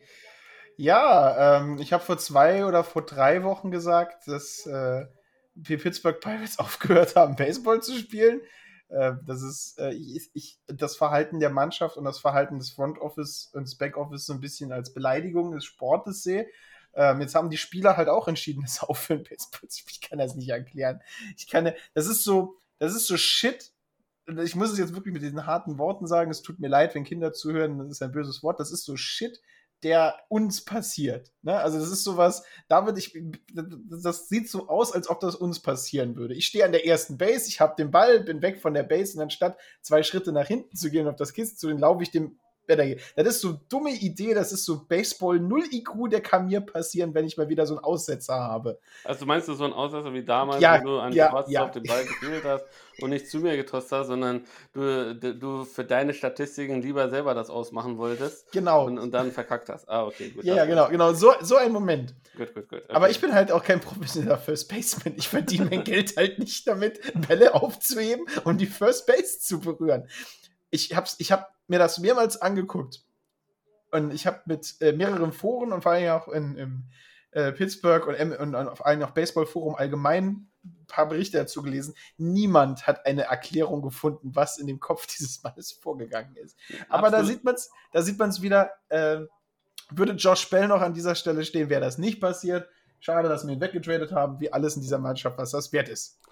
Ja, ähm, ich habe vor zwei oder vor drei Wochen gesagt, dass äh, die Pittsburgh Pirates aufgehört haben, Baseball zu spielen. Äh, das ist äh, ich, ich, das Verhalten der Mannschaft und das Verhalten des Front Office und des Back Office so ein bisschen als Beleidigung des Sportes sehe. Ähm, jetzt haben die Spieler halt auch entschieden, das aufhören, Baseball zu spielen. Ich kann das nicht erklären. Ich kann, das ist so, das ist so Shit. Ich muss es jetzt wirklich mit diesen harten Worten sagen. Es tut mir leid, wenn Kinder zuhören. Das ist ein böses Wort. Das ist so Shit, der uns passiert. Ne? Also das ist sowas, David, ich, das sieht so aus, als ob das uns passieren würde. Ich stehe an der ersten Base, ich habe den Ball, bin weg von der Base und anstatt zwei Schritte nach hinten zu gehen und auf das Kissen zu gehen, laufe ich dem Das ist so eine dumme Idee, das ist so Baseball null I Q, der kann mir passieren, wenn ich mal wieder so einen Aussetzer habe. Also meinst du so einen Aussetzer wie damals, ja, wo du an ja, Shortstop ja. den Ball gespielt hast und nicht zu mir getrost hast, sondern du, du für deine Statistiken lieber selber das ausmachen wolltest genau. und, und dann verkackt hast. Ah, okay, gut. Ja, ja genau, genau, so, so ein Moment. Gut, gut, gut. Okay. Aber ich bin halt auch kein professioneller First Baseman. Ich verdiene mein Geld halt nicht damit, Bälle aufzuheben und die First Base zu berühren. Ich habe ich hab mir das mehrmals angeguckt. Und ich habe mit äh, mehreren Foren und vor allem auch in, in äh, Pittsburgh und, und, und auf allen auch Baseball-Forum allgemein ein paar Berichte dazu gelesen. Niemand hat eine Erklärung gefunden, was in dem Kopf dieses Mannes vorgegangen ist. Aber Absolut. da sieht man es da sieht man's wieder, äh, würde Josh Bell noch an dieser Stelle stehen, wäre das nicht passiert. Schade, dass wir ihn weggetradet haben, wie alles in dieser Mannschaft, was das wert ist.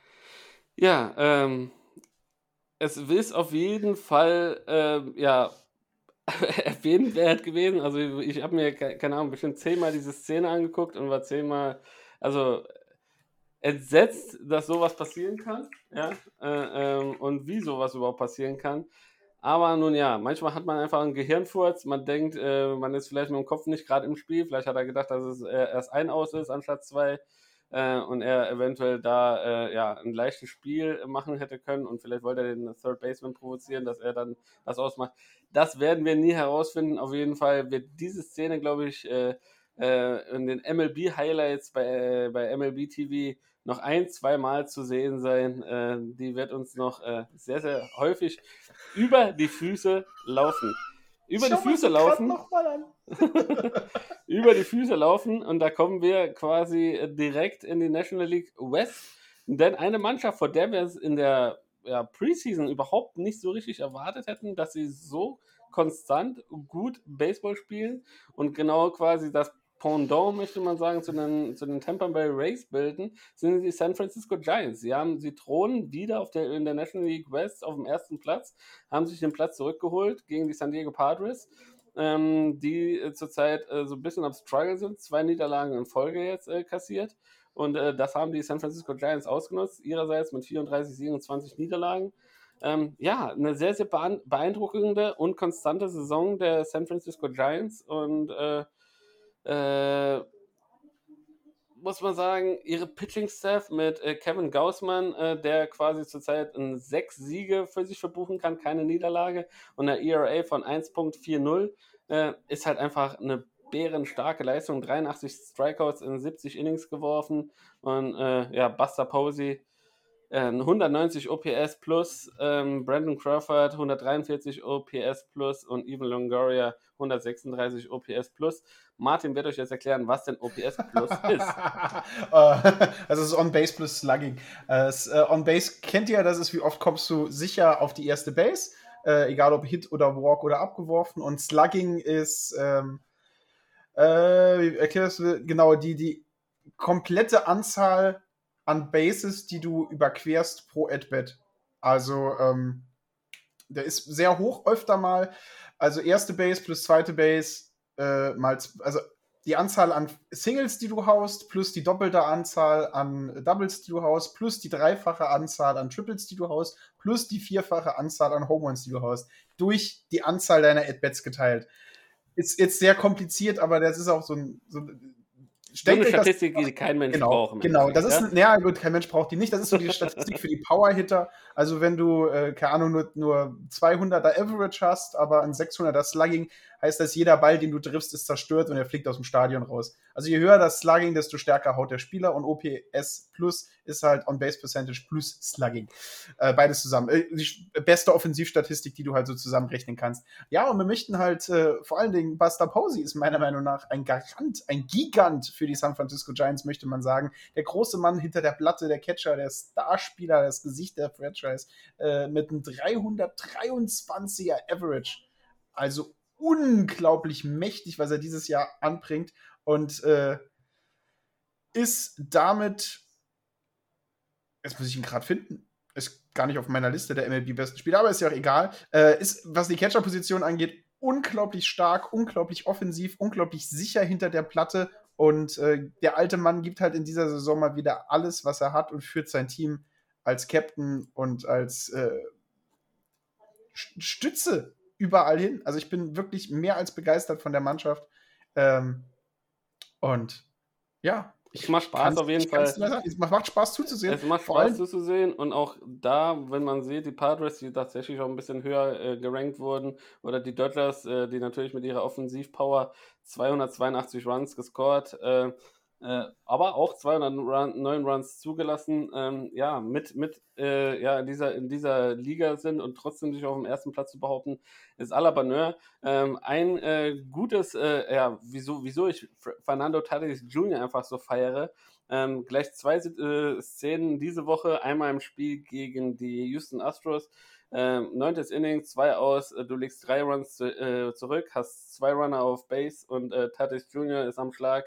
Ja, ähm, es ist auf jeden Fall, ähm, ja, erwähnenswert gewesen. Also ich habe mir, keine Ahnung, bestimmt zehnmal diese Szene angeguckt und war zehnmal, also entsetzt, dass sowas passieren kann, ja, äh, ähm, und wie sowas überhaupt passieren kann. Aber nun ja, manchmal hat man einfach einen Gehirnfurz, man denkt, äh, man ist vielleicht mit dem Kopf nicht gerade im Spiel, vielleicht hat er gedacht, dass es äh, erst ein Aus ist anstatt zwei äh, und er eventuell da äh, ja, ein leichtes Spiel machen hätte können und vielleicht wollte er den Third Baseman provozieren, dass er dann das ausmacht. Das werden wir nie herausfinden. Auf jeden Fall wird diese Szene, glaube ich, äh, äh, in den M L B-Highlights bei, äh, bei M L B T V noch ein, zwei Mal zu sehen sein. Äh, die wird uns noch äh, sehr, sehr häufig über die Füße laufen. Über Schau die Füße laufen. Noch mal an. über die Füße laufen und da kommen wir quasi direkt in die National League West. Denn eine Mannschaft, vor der wir es in der ja, Preseason überhaupt nicht so richtig erwartet hätten, dass sie so konstant gut Baseball spielen und genau quasi das Pendant, möchte man sagen, zu den, zu den Tampa Bay Rays bilden, sind die San Francisco Giants. Sie haben, sie thronen wieder auf der, in der National League West auf dem ersten Platz, haben sich den Platz zurückgeholt gegen die San Diego Padres, ähm, die äh, zurzeit äh, so ein bisschen am Struggle sind, zwei Niederlagen in Folge jetzt äh, kassiert. Und äh, das haben die San Francisco Giants ausgenutzt, ihrerseits mit vierunddreißig Siegen und zwanzig Niederlagen. Ähm, ja, eine sehr, sehr beeindruckende und konstante Saison der San Francisco Giants. Und äh, äh, muss man sagen, ihre Pitching-Staff mit äh, Kevin Gausman, äh, der quasi zurzeit in sechs Siege für sich verbuchen kann, keine Niederlage, und eine E R A von eins Komma vierzig, äh, ist halt einfach eine bärenstarke Leistung. dreiundachtzig Strikeouts in siebzig Innings geworfen, und äh, ja, Buster Posey äh, hundertneunzig O P S plus, ähm, Brandon Crawford hundertdreiundvierzig O P S plus und Evan Longoria hundertsechsunddreißig O P S plus. Martin wird euch jetzt erklären, was denn O P S plus ist. Also es ist On-Base plus Slugging. Äh, es, äh, On-Base kennt ihr, das ist, wie oft kommst du sicher auf die erste Base, äh, egal ob Hit oder Walk oder abgeworfen, und Slugging ist ähm, äh, wie erklärst du, genau, die, die komplette Anzahl an Bases, die du überquerst pro At-Bat. Also ähm, der ist sehr hoch öfter mal. Also erste Base plus zweite Base äh, mal, also die Anzahl an Singles, die du haust, plus die doppelte Anzahl an Doubles, die du haust, plus die dreifache Anzahl an Triples, die du haust, plus die vierfache Anzahl an Home Runs, die du haust, durch die Anzahl deiner At-Bats geteilt. Ist jetzt sehr kompliziert, aber das ist auch so ein, so ein so eine Statistik, das, die kein Mensch genau, braucht. Genau, das ist, ja? ja gut, kein Mensch braucht die nicht. Das ist so die Statistik für die Power-Hitter. Also wenn du, äh, keine Ahnung, nur, nur zweihunderter Average hast, aber ein sechshunderter Slugging, heißt das, jeder Ball, den du triffst, ist zerstört und er fliegt aus dem Stadion raus. Also je höher das Slugging, desto stärker haut der Spieler, und O P S plus ist halt On-Base-Percentage plus Slugging. Äh, beides zusammen. Äh, die beste Offensivstatistik, die du halt so zusammenrechnen kannst. Ja, und wir möchten halt, äh, vor allen Dingen, Buster Posey ist meiner Meinung nach ein Garant, ein Gigant für die San Francisco Giants, möchte man sagen. Der große Mann hinter der Platte, der Catcher, der Starspieler, das Gesicht der Franchise, äh, mit einem dreihundertdreiundzwanziger Average. Also unglaublich mächtig, was er dieses Jahr anbringt, und äh, ist damit, jetzt muss ich ihn gerade finden, ist gar nicht auf meiner Liste der M L B-besten Spieler, aber ist ja auch egal, äh, ist, was die Catcher-Position angeht, unglaublich stark, unglaublich offensiv, unglaublich sicher hinter der Platte, und äh, der alte Mann gibt halt in dieser Saison mal wieder alles, was er hat, und führt sein Team als Captain und als äh, Stütze überall hin. Also ich bin wirklich mehr als begeistert von der Mannschaft. Ähm, und ja. Es macht Spaß auf jeden Fall. Es macht Spaß zuzusehen. Es macht Spaß zuzusehen, und auch da, wenn man sieht, die Padres, die tatsächlich auch ein bisschen höher äh, gerankt wurden, oder die Dodgers, äh, die natürlich mit ihrer Offensivpower zweihundertzweiundachtzig Runs gescored, äh, äh, aber auch zweihundertneun Runs zugelassen, ähm, ja, mit, mit äh, ja, in, dieser, in dieser Liga sind und trotzdem sich auf dem ersten Platz zu behaupten, ist à la Bonheur. Ähm, ein äh, gutes, äh, ja, wieso, wieso ich Fernando Tatis Junior einfach so feiere, ähm, gleich zwei äh, Szenen diese Woche, einmal im Spiel gegen die Houston Astros, Ähm, neuntes Inning, zwei aus, äh, du legst drei Runs zu, äh, zurück, hast zwei Runner auf Base, und äh, Tatis Junior ist am Schlag.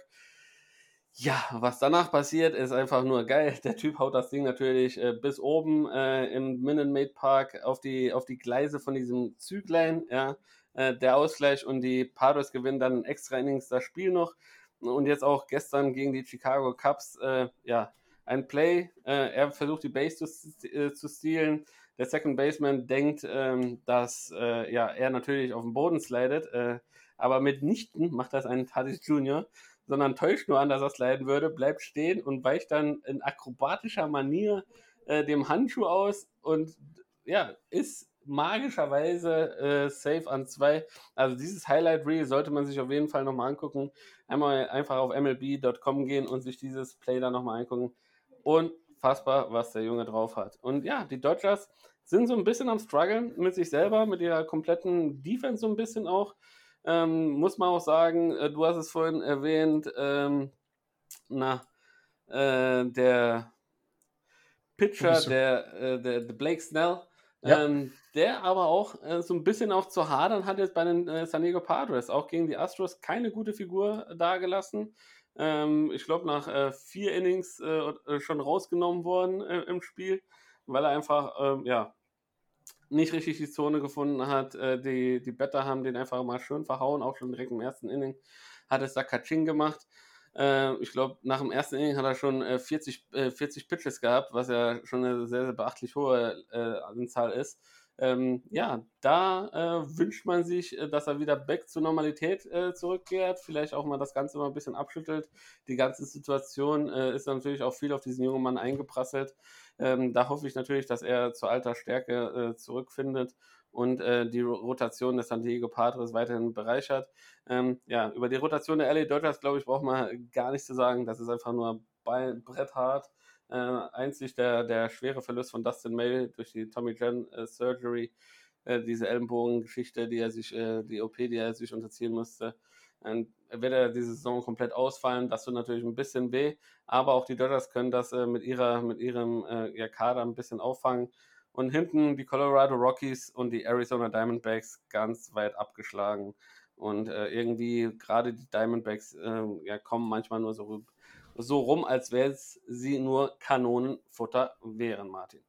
Ja, was danach passiert, ist einfach nur geil. Der Typ haut das Ding natürlich äh, bis oben äh, im Minute Maid Park auf die, auf die Gleise von diesem Züglein. Ja. Äh, der Ausgleich, und die Padres gewinnen dann in extra Innings das Spiel noch. Und jetzt auch gestern gegen die Chicago Cubs, äh, ja, ein Play. Äh, er versucht die Base zu, äh, zu stealen. Der Second Baseman denkt, ähm, dass äh, ja, er natürlich auf den Boden slidet, äh, aber mitnichten macht das ein Tatis Junior, sondern täuscht nur an, dass er sliden würde, bleibt stehen und weicht dann in akrobatischer Manier äh, dem Handschuh aus, und ja, ist magischerweise äh, safe an zwei. Also dieses Highlight Reel sollte man sich auf jeden Fall nochmal angucken. Einmal einfach auf M L B Punkt com gehen und sich dieses Play dann nochmal angucken. Unfassbar, was der Junge drauf hat. Und ja, die Dodgers sind so ein bisschen am Struggeln mit sich selber, mit ihrer kompletten Defense so ein bisschen auch. Ähm, muss man auch sagen, äh, du hast es vorhin erwähnt, ähm, na, äh, der Pitcher, der, äh, der, der Blake Snell, Ja. ähm, der aber auch äh, so ein bisschen auch zu hadern hat jetzt bei den äh, San Diego Padres, auch gegen die Astros keine gute Figur dargelassen. Ähm, ich glaube, nach äh, vier Innings äh, schon rausgenommen worden äh, im Spiel, weil er einfach, ähm, ja, nicht richtig die Zone gefunden hat. Äh, die, die Batter haben den einfach mal schön verhauen, auch schon direkt im ersten Inning hat es da Kaching gemacht. Äh, ich glaube, nach dem ersten Inning hat er schon äh, vierzig, äh, vierzig Pitches gehabt, was ja schon eine sehr, sehr beachtlich hohe äh, Anzahl ist. Ähm, ja, da äh, wünscht man sich, äh, dass er wieder back zur Normalität äh, zurückkehrt, vielleicht auch mal das Ganze mal ein bisschen abschüttelt. Die ganze Situation äh, ist natürlich auch viel auf diesen jungen Mann eingeprasselt. Ähm, da hoffe ich natürlich, dass er zur alter Stärke äh, zurückfindet und äh, die Rotation des San Diego Padres weiterhin bereichert. Ähm, ja, über die Rotation der L A Dodgers, glaube ich, braucht man gar nichts zu sagen. Das ist einfach nur bretthart. Äh, einzig der, der schwere Verlust von Dustin May durch die Tommy John äh, Surgery, äh, diese Ellenbogengeschichte, die er sich, äh, die O P, die er sich unterziehen musste. Und wird er diese Saison komplett ausfallen, das tut natürlich ein bisschen weh, aber auch die Dodgers können das äh, mit, ihrer, mit ihrem äh, ja, Kader ein bisschen auffangen. Und hinten die Colorado Rockies und die Arizona Diamondbacks ganz weit abgeschlagen. Und äh, irgendwie gerade die Diamondbacks äh, ja, kommen manchmal nur so, so rum, als wären sie nur Kanonenfutter wären, Martin.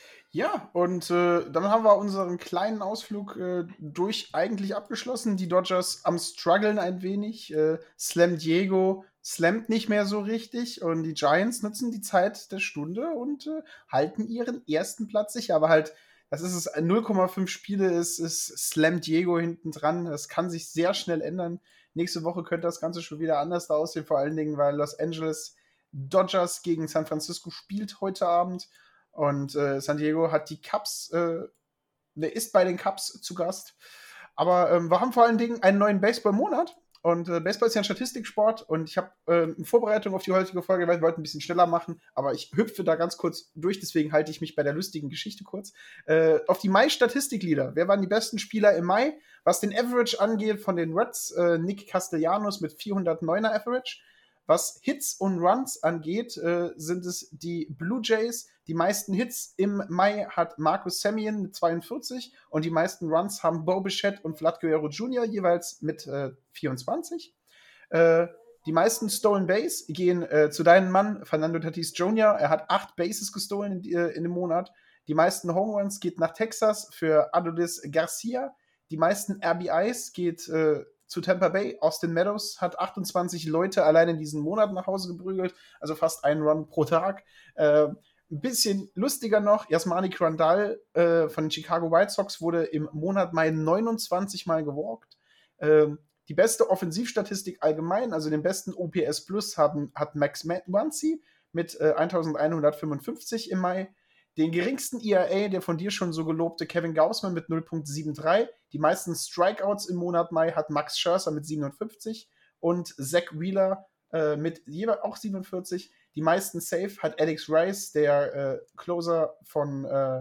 Ja, und äh, dann haben wir unseren kleinen Ausflug äh, durch eigentlich abgeschlossen. Die Dodgers am struggeln ein wenig. Äh, Slam Diego slammt nicht mehr so richtig und die Giants nutzen die Zeit der Stunde und äh, halten ihren ersten Platz sicher. Aber halt, das ist es, null Komma fünf Spiele ist, ist Slam Diego hinten dran. Das kann sich sehr schnell ändern. Nächste Woche könnte das Ganze schon wieder anders aussehen, vor allen Dingen, weil Los Angeles Dodgers gegen San Francisco spielt heute Abend. Und äh, San Diego hat die Cubs, äh, der ist bei den Cubs zu Gast. Aber ähm, wir haben vor allen Dingen einen neuen Baseball-Monat. Und äh, Baseball ist ja ein Statistiksport. Und ich habe äh, in Vorbereitung auf die heutige Folge, weil wir wollten ein bisschen schneller machen, aber ich hüpfe da ganz kurz durch, deswegen halte ich mich bei der lustigen Geschichte kurz. Äh, auf die Mai-Statistiklieder. Wer waren die besten Spieler im Mai? Was den Average angeht von den Reds, äh, Nick Castellanos mit vierhundertneuner Average. Was Hits und Runs angeht, äh, sind es die Blue Jays. Die meisten Hits im Mai hat Marcus Semien mit zweiundvierzig und die meisten Runs haben Bo Bichette und Vlad Guerrero Junior jeweils mit äh, vierundzwanzig. Äh, die meisten Stolen Base gehen äh, zu deinem Mann Fernando Tatis Junior Er hat acht Bases gestohlen in, äh, in dem Monat. Die meisten Home Runs geht nach Texas für Adolis Garcia. Die meisten R B Is geht äh, zu Tampa Bay. Austin Meadows hat achtundzwanzig Leute allein in diesem Monat nach Hause geprügelt, also fast einen Run pro Tag. Äh, ein bisschen lustiger noch, Yasmani Grandal äh, von den Chicago White Sox wurde im Monat Mai neunundzwanzig Mal gewalkt. Äh, die beste Offensivstatistik allgemein, also den besten O P S Plus, haben, hat Max Muncy mit äh, elfhundertfünfundfünfzig im Mai. Den geringsten E R A, der von dir schon so gelobte Kevin Gausman mit null Komma dreiundsiebzig. Die meisten Strikeouts im Monat Mai hat Max Scherzer mit siebenundfünfzig und Zach Wheeler äh, mit jeweils auch siebenundvierzig. Die meisten Save hat Alex Rice, der äh, Closer von äh,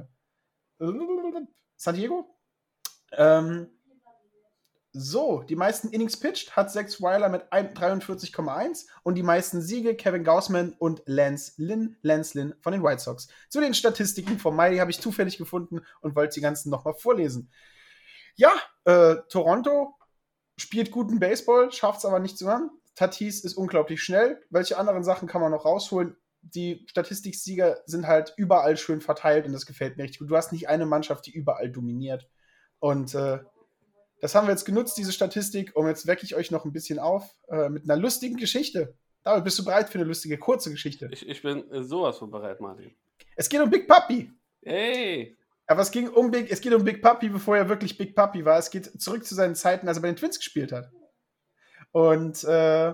San Diego. Ähm, so, die meisten Innings pitched hat Zach Wheeler mit dreiundvierzig Komma eins und die meisten Siege Kevin Gausman und Lance Lynn, Lance Lynn von den White Sox. Zu den Statistiken vom Mai, die habe ich zufällig gefunden und wollte die ganzen nochmal vorlesen. Ja, äh, Toronto spielt guten Baseball, schafft es aber nicht zu hören. Tatis ist unglaublich schnell. Welche anderen Sachen kann man noch rausholen? Die Statistiksieger sind halt überall schön verteilt und das gefällt mir richtig gut. Du hast nicht eine Mannschaft, die überall dominiert. Und äh, das haben wir jetzt genutzt, diese Statistik, und jetzt wecke ich euch noch ein bisschen auf äh, mit einer lustigen Geschichte. David, bist du bereit für eine lustige, kurze Geschichte? Ich, ich bin äh, sowas von bereit, Martin. Es geht um Big Papi. Hey! Aber es, ging um Big, es geht um Big Papi, bevor er wirklich Big Papi war. Es geht zurück zu seinen Zeiten, als er bei den Twins gespielt hat. Und äh,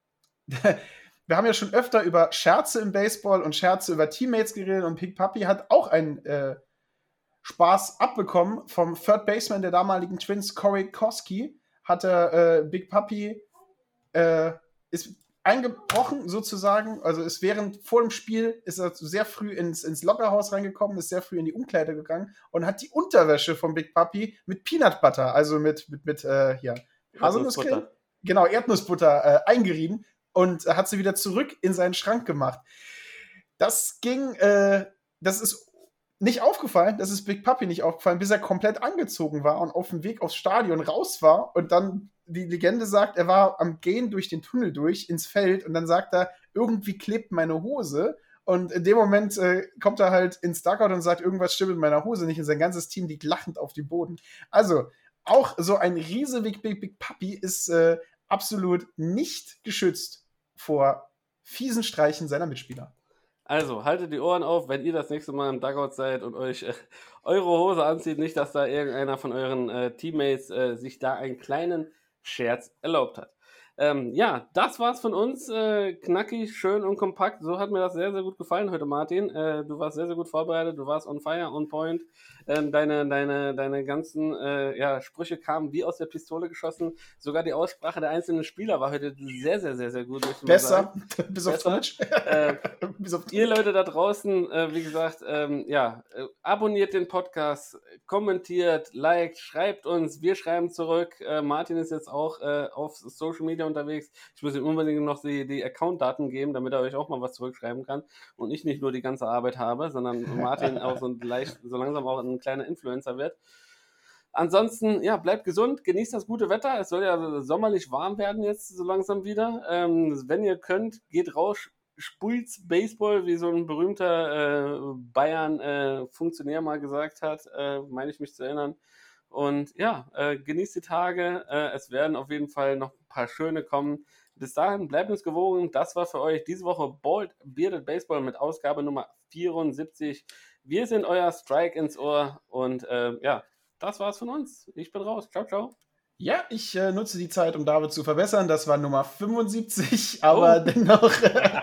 wir haben ja schon öfter über Scherze im Baseball und Scherze über Teammates geredet und Big Papi hat auch einen äh, Spaß abbekommen vom Third Baseman der damaligen Twins, Corey Koski, hatte äh, Big Papi äh, ist eingebrochen sozusagen, also ist während, vor dem Spiel ist er sehr früh ins, ins Lockerhaus reingekommen, ist sehr früh in die Umkleide gegangen und hat die Unterwäsche von Big Papi mit Peanut Butter, also mit, mit, mit äh, hier, Haselnusscreme, genau, Erdnussbutter äh, eingerieben und hat sie wieder zurück in seinen Schrank gemacht. Das ging, äh, das ist nicht aufgefallen, das ist Big Papi nicht aufgefallen, bis er komplett angezogen war und auf dem Weg aufs Stadion raus war und dann, die Legende sagt, er war am Gehen durch den Tunnel durch ins Feld und dann sagt er, irgendwie klebt meine Hose und in dem Moment äh, kommt er halt ins Dugout und sagt, irgendwas stimmt mit meiner Hose nicht und sein ganzes Team liegt lachend auf dem Boden. Also, auch so ein Riese Big, Big, Big Papi ist äh, absolut nicht geschützt vor fiesen Streichen seiner Mitspieler. Also, haltet die Ohren auf, wenn ihr das nächste Mal im Dugout seid und euch äh, eure Hose anzieht. Nicht, dass da irgendeiner von euren äh, Teammates äh, sich da einen kleinen Scherz erlaubt hat. Ähm, ja, das war's von uns. Äh, knackig, schön und kompakt. So hat mir das sehr, sehr gut gefallen heute, Martin. Äh, du warst sehr, sehr gut vorbereitet. Du warst on fire, on point. Ähm, deine, deine, deine ganzen äh, ja, Sprüche kamen wie aus der Pistole geschossen. Sogar die Aussprache der einzelnen Spieler war heute sehr, sehr, sehr, sehr gut. Besser, bis auf Besser. Twitch. Äh, bis auf ihr Leute da draußen, äh, wie gesagt, ähm, ja, äh, abonniert den Podcast, kommentiert, liked, schreibt uns. Wir schreiben zurück. Äh, Martin ist jetzt auch äh, auf Social Media unterwegs. Ich muss ihm unbedingt noch die, die Account-Daten geben, damit er euch auch mal was zurückschreiben kann und ich nicht nur die ganze Arbeit habe, sondern Martin auch so, leicht, so langsam auch ein kleiner Influencer wird. Ansonsten, ja, bleibt gesund, genießt das gute Wetter. Es soll ja sommerlich warm werden jetzt so langsam wieder. Ähm, wenn ihr könnt, geht raus, spult's Baseball, wie so ein berühmter äh, Bayern-Funktionär äh, mal gesagt hat, äh, meine ich mich zu erinnern. Und ja, äh, genießt die Tage. Äh, es werden auf jeden Fall noch ein paar schöne kommen. Bis dahin, bleibt uns gewogen. Das war für euch diese Woche Bald Bearded Baseball mit Ausgabe Nummer vierundsiebzig. Wir sind euer Strike ins Ohr. Und äh, ja, das war's von uns. Ich bin raus. Ciao, ciao. Ja, ich äh, nutze die Zeit, um David zu verbessern. Das war Nummer fünfundsiebzig, aber oh. dennoch...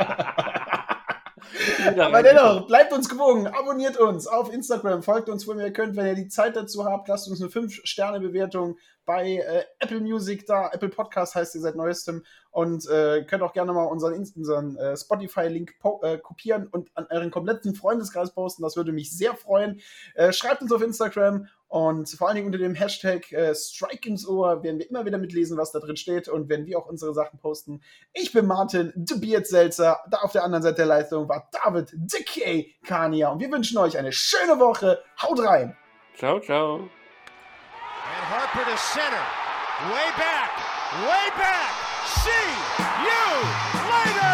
Aber dennoch, bleibt uns gewogen, abonniert uns auf Instagram, folgt uns, wo ihr könnt, wenn ihr die Zeit dazu habt, lasst uns eine fünf Sterne Bewertung bei äh, Apple Music da, Apple Podcast heißt ihr seit neuestem und äh, könnt auch gerne mal unseren, unseren äh, Spotify-Link po- äh, kopieren und an euren kompletten Freundeskreis posten, das würde mich sehr freuen. Äh, schreibt uns auf Instagram und vor allen Dingen unter dem Hashtag äh, Strike ins Ohr werden wir immer wieder mitlesen, was da drin steht und werden wir auch unsere Sachen posten. Ich bin Martin, The Beard Seltzer, da auf der anderen Seite der Leitung war David, The K. Kania und wir wünschen euch eine schöne Woche. Haut rein! Ciao, ciao. And Harper to center. Way back. Way back. See you later.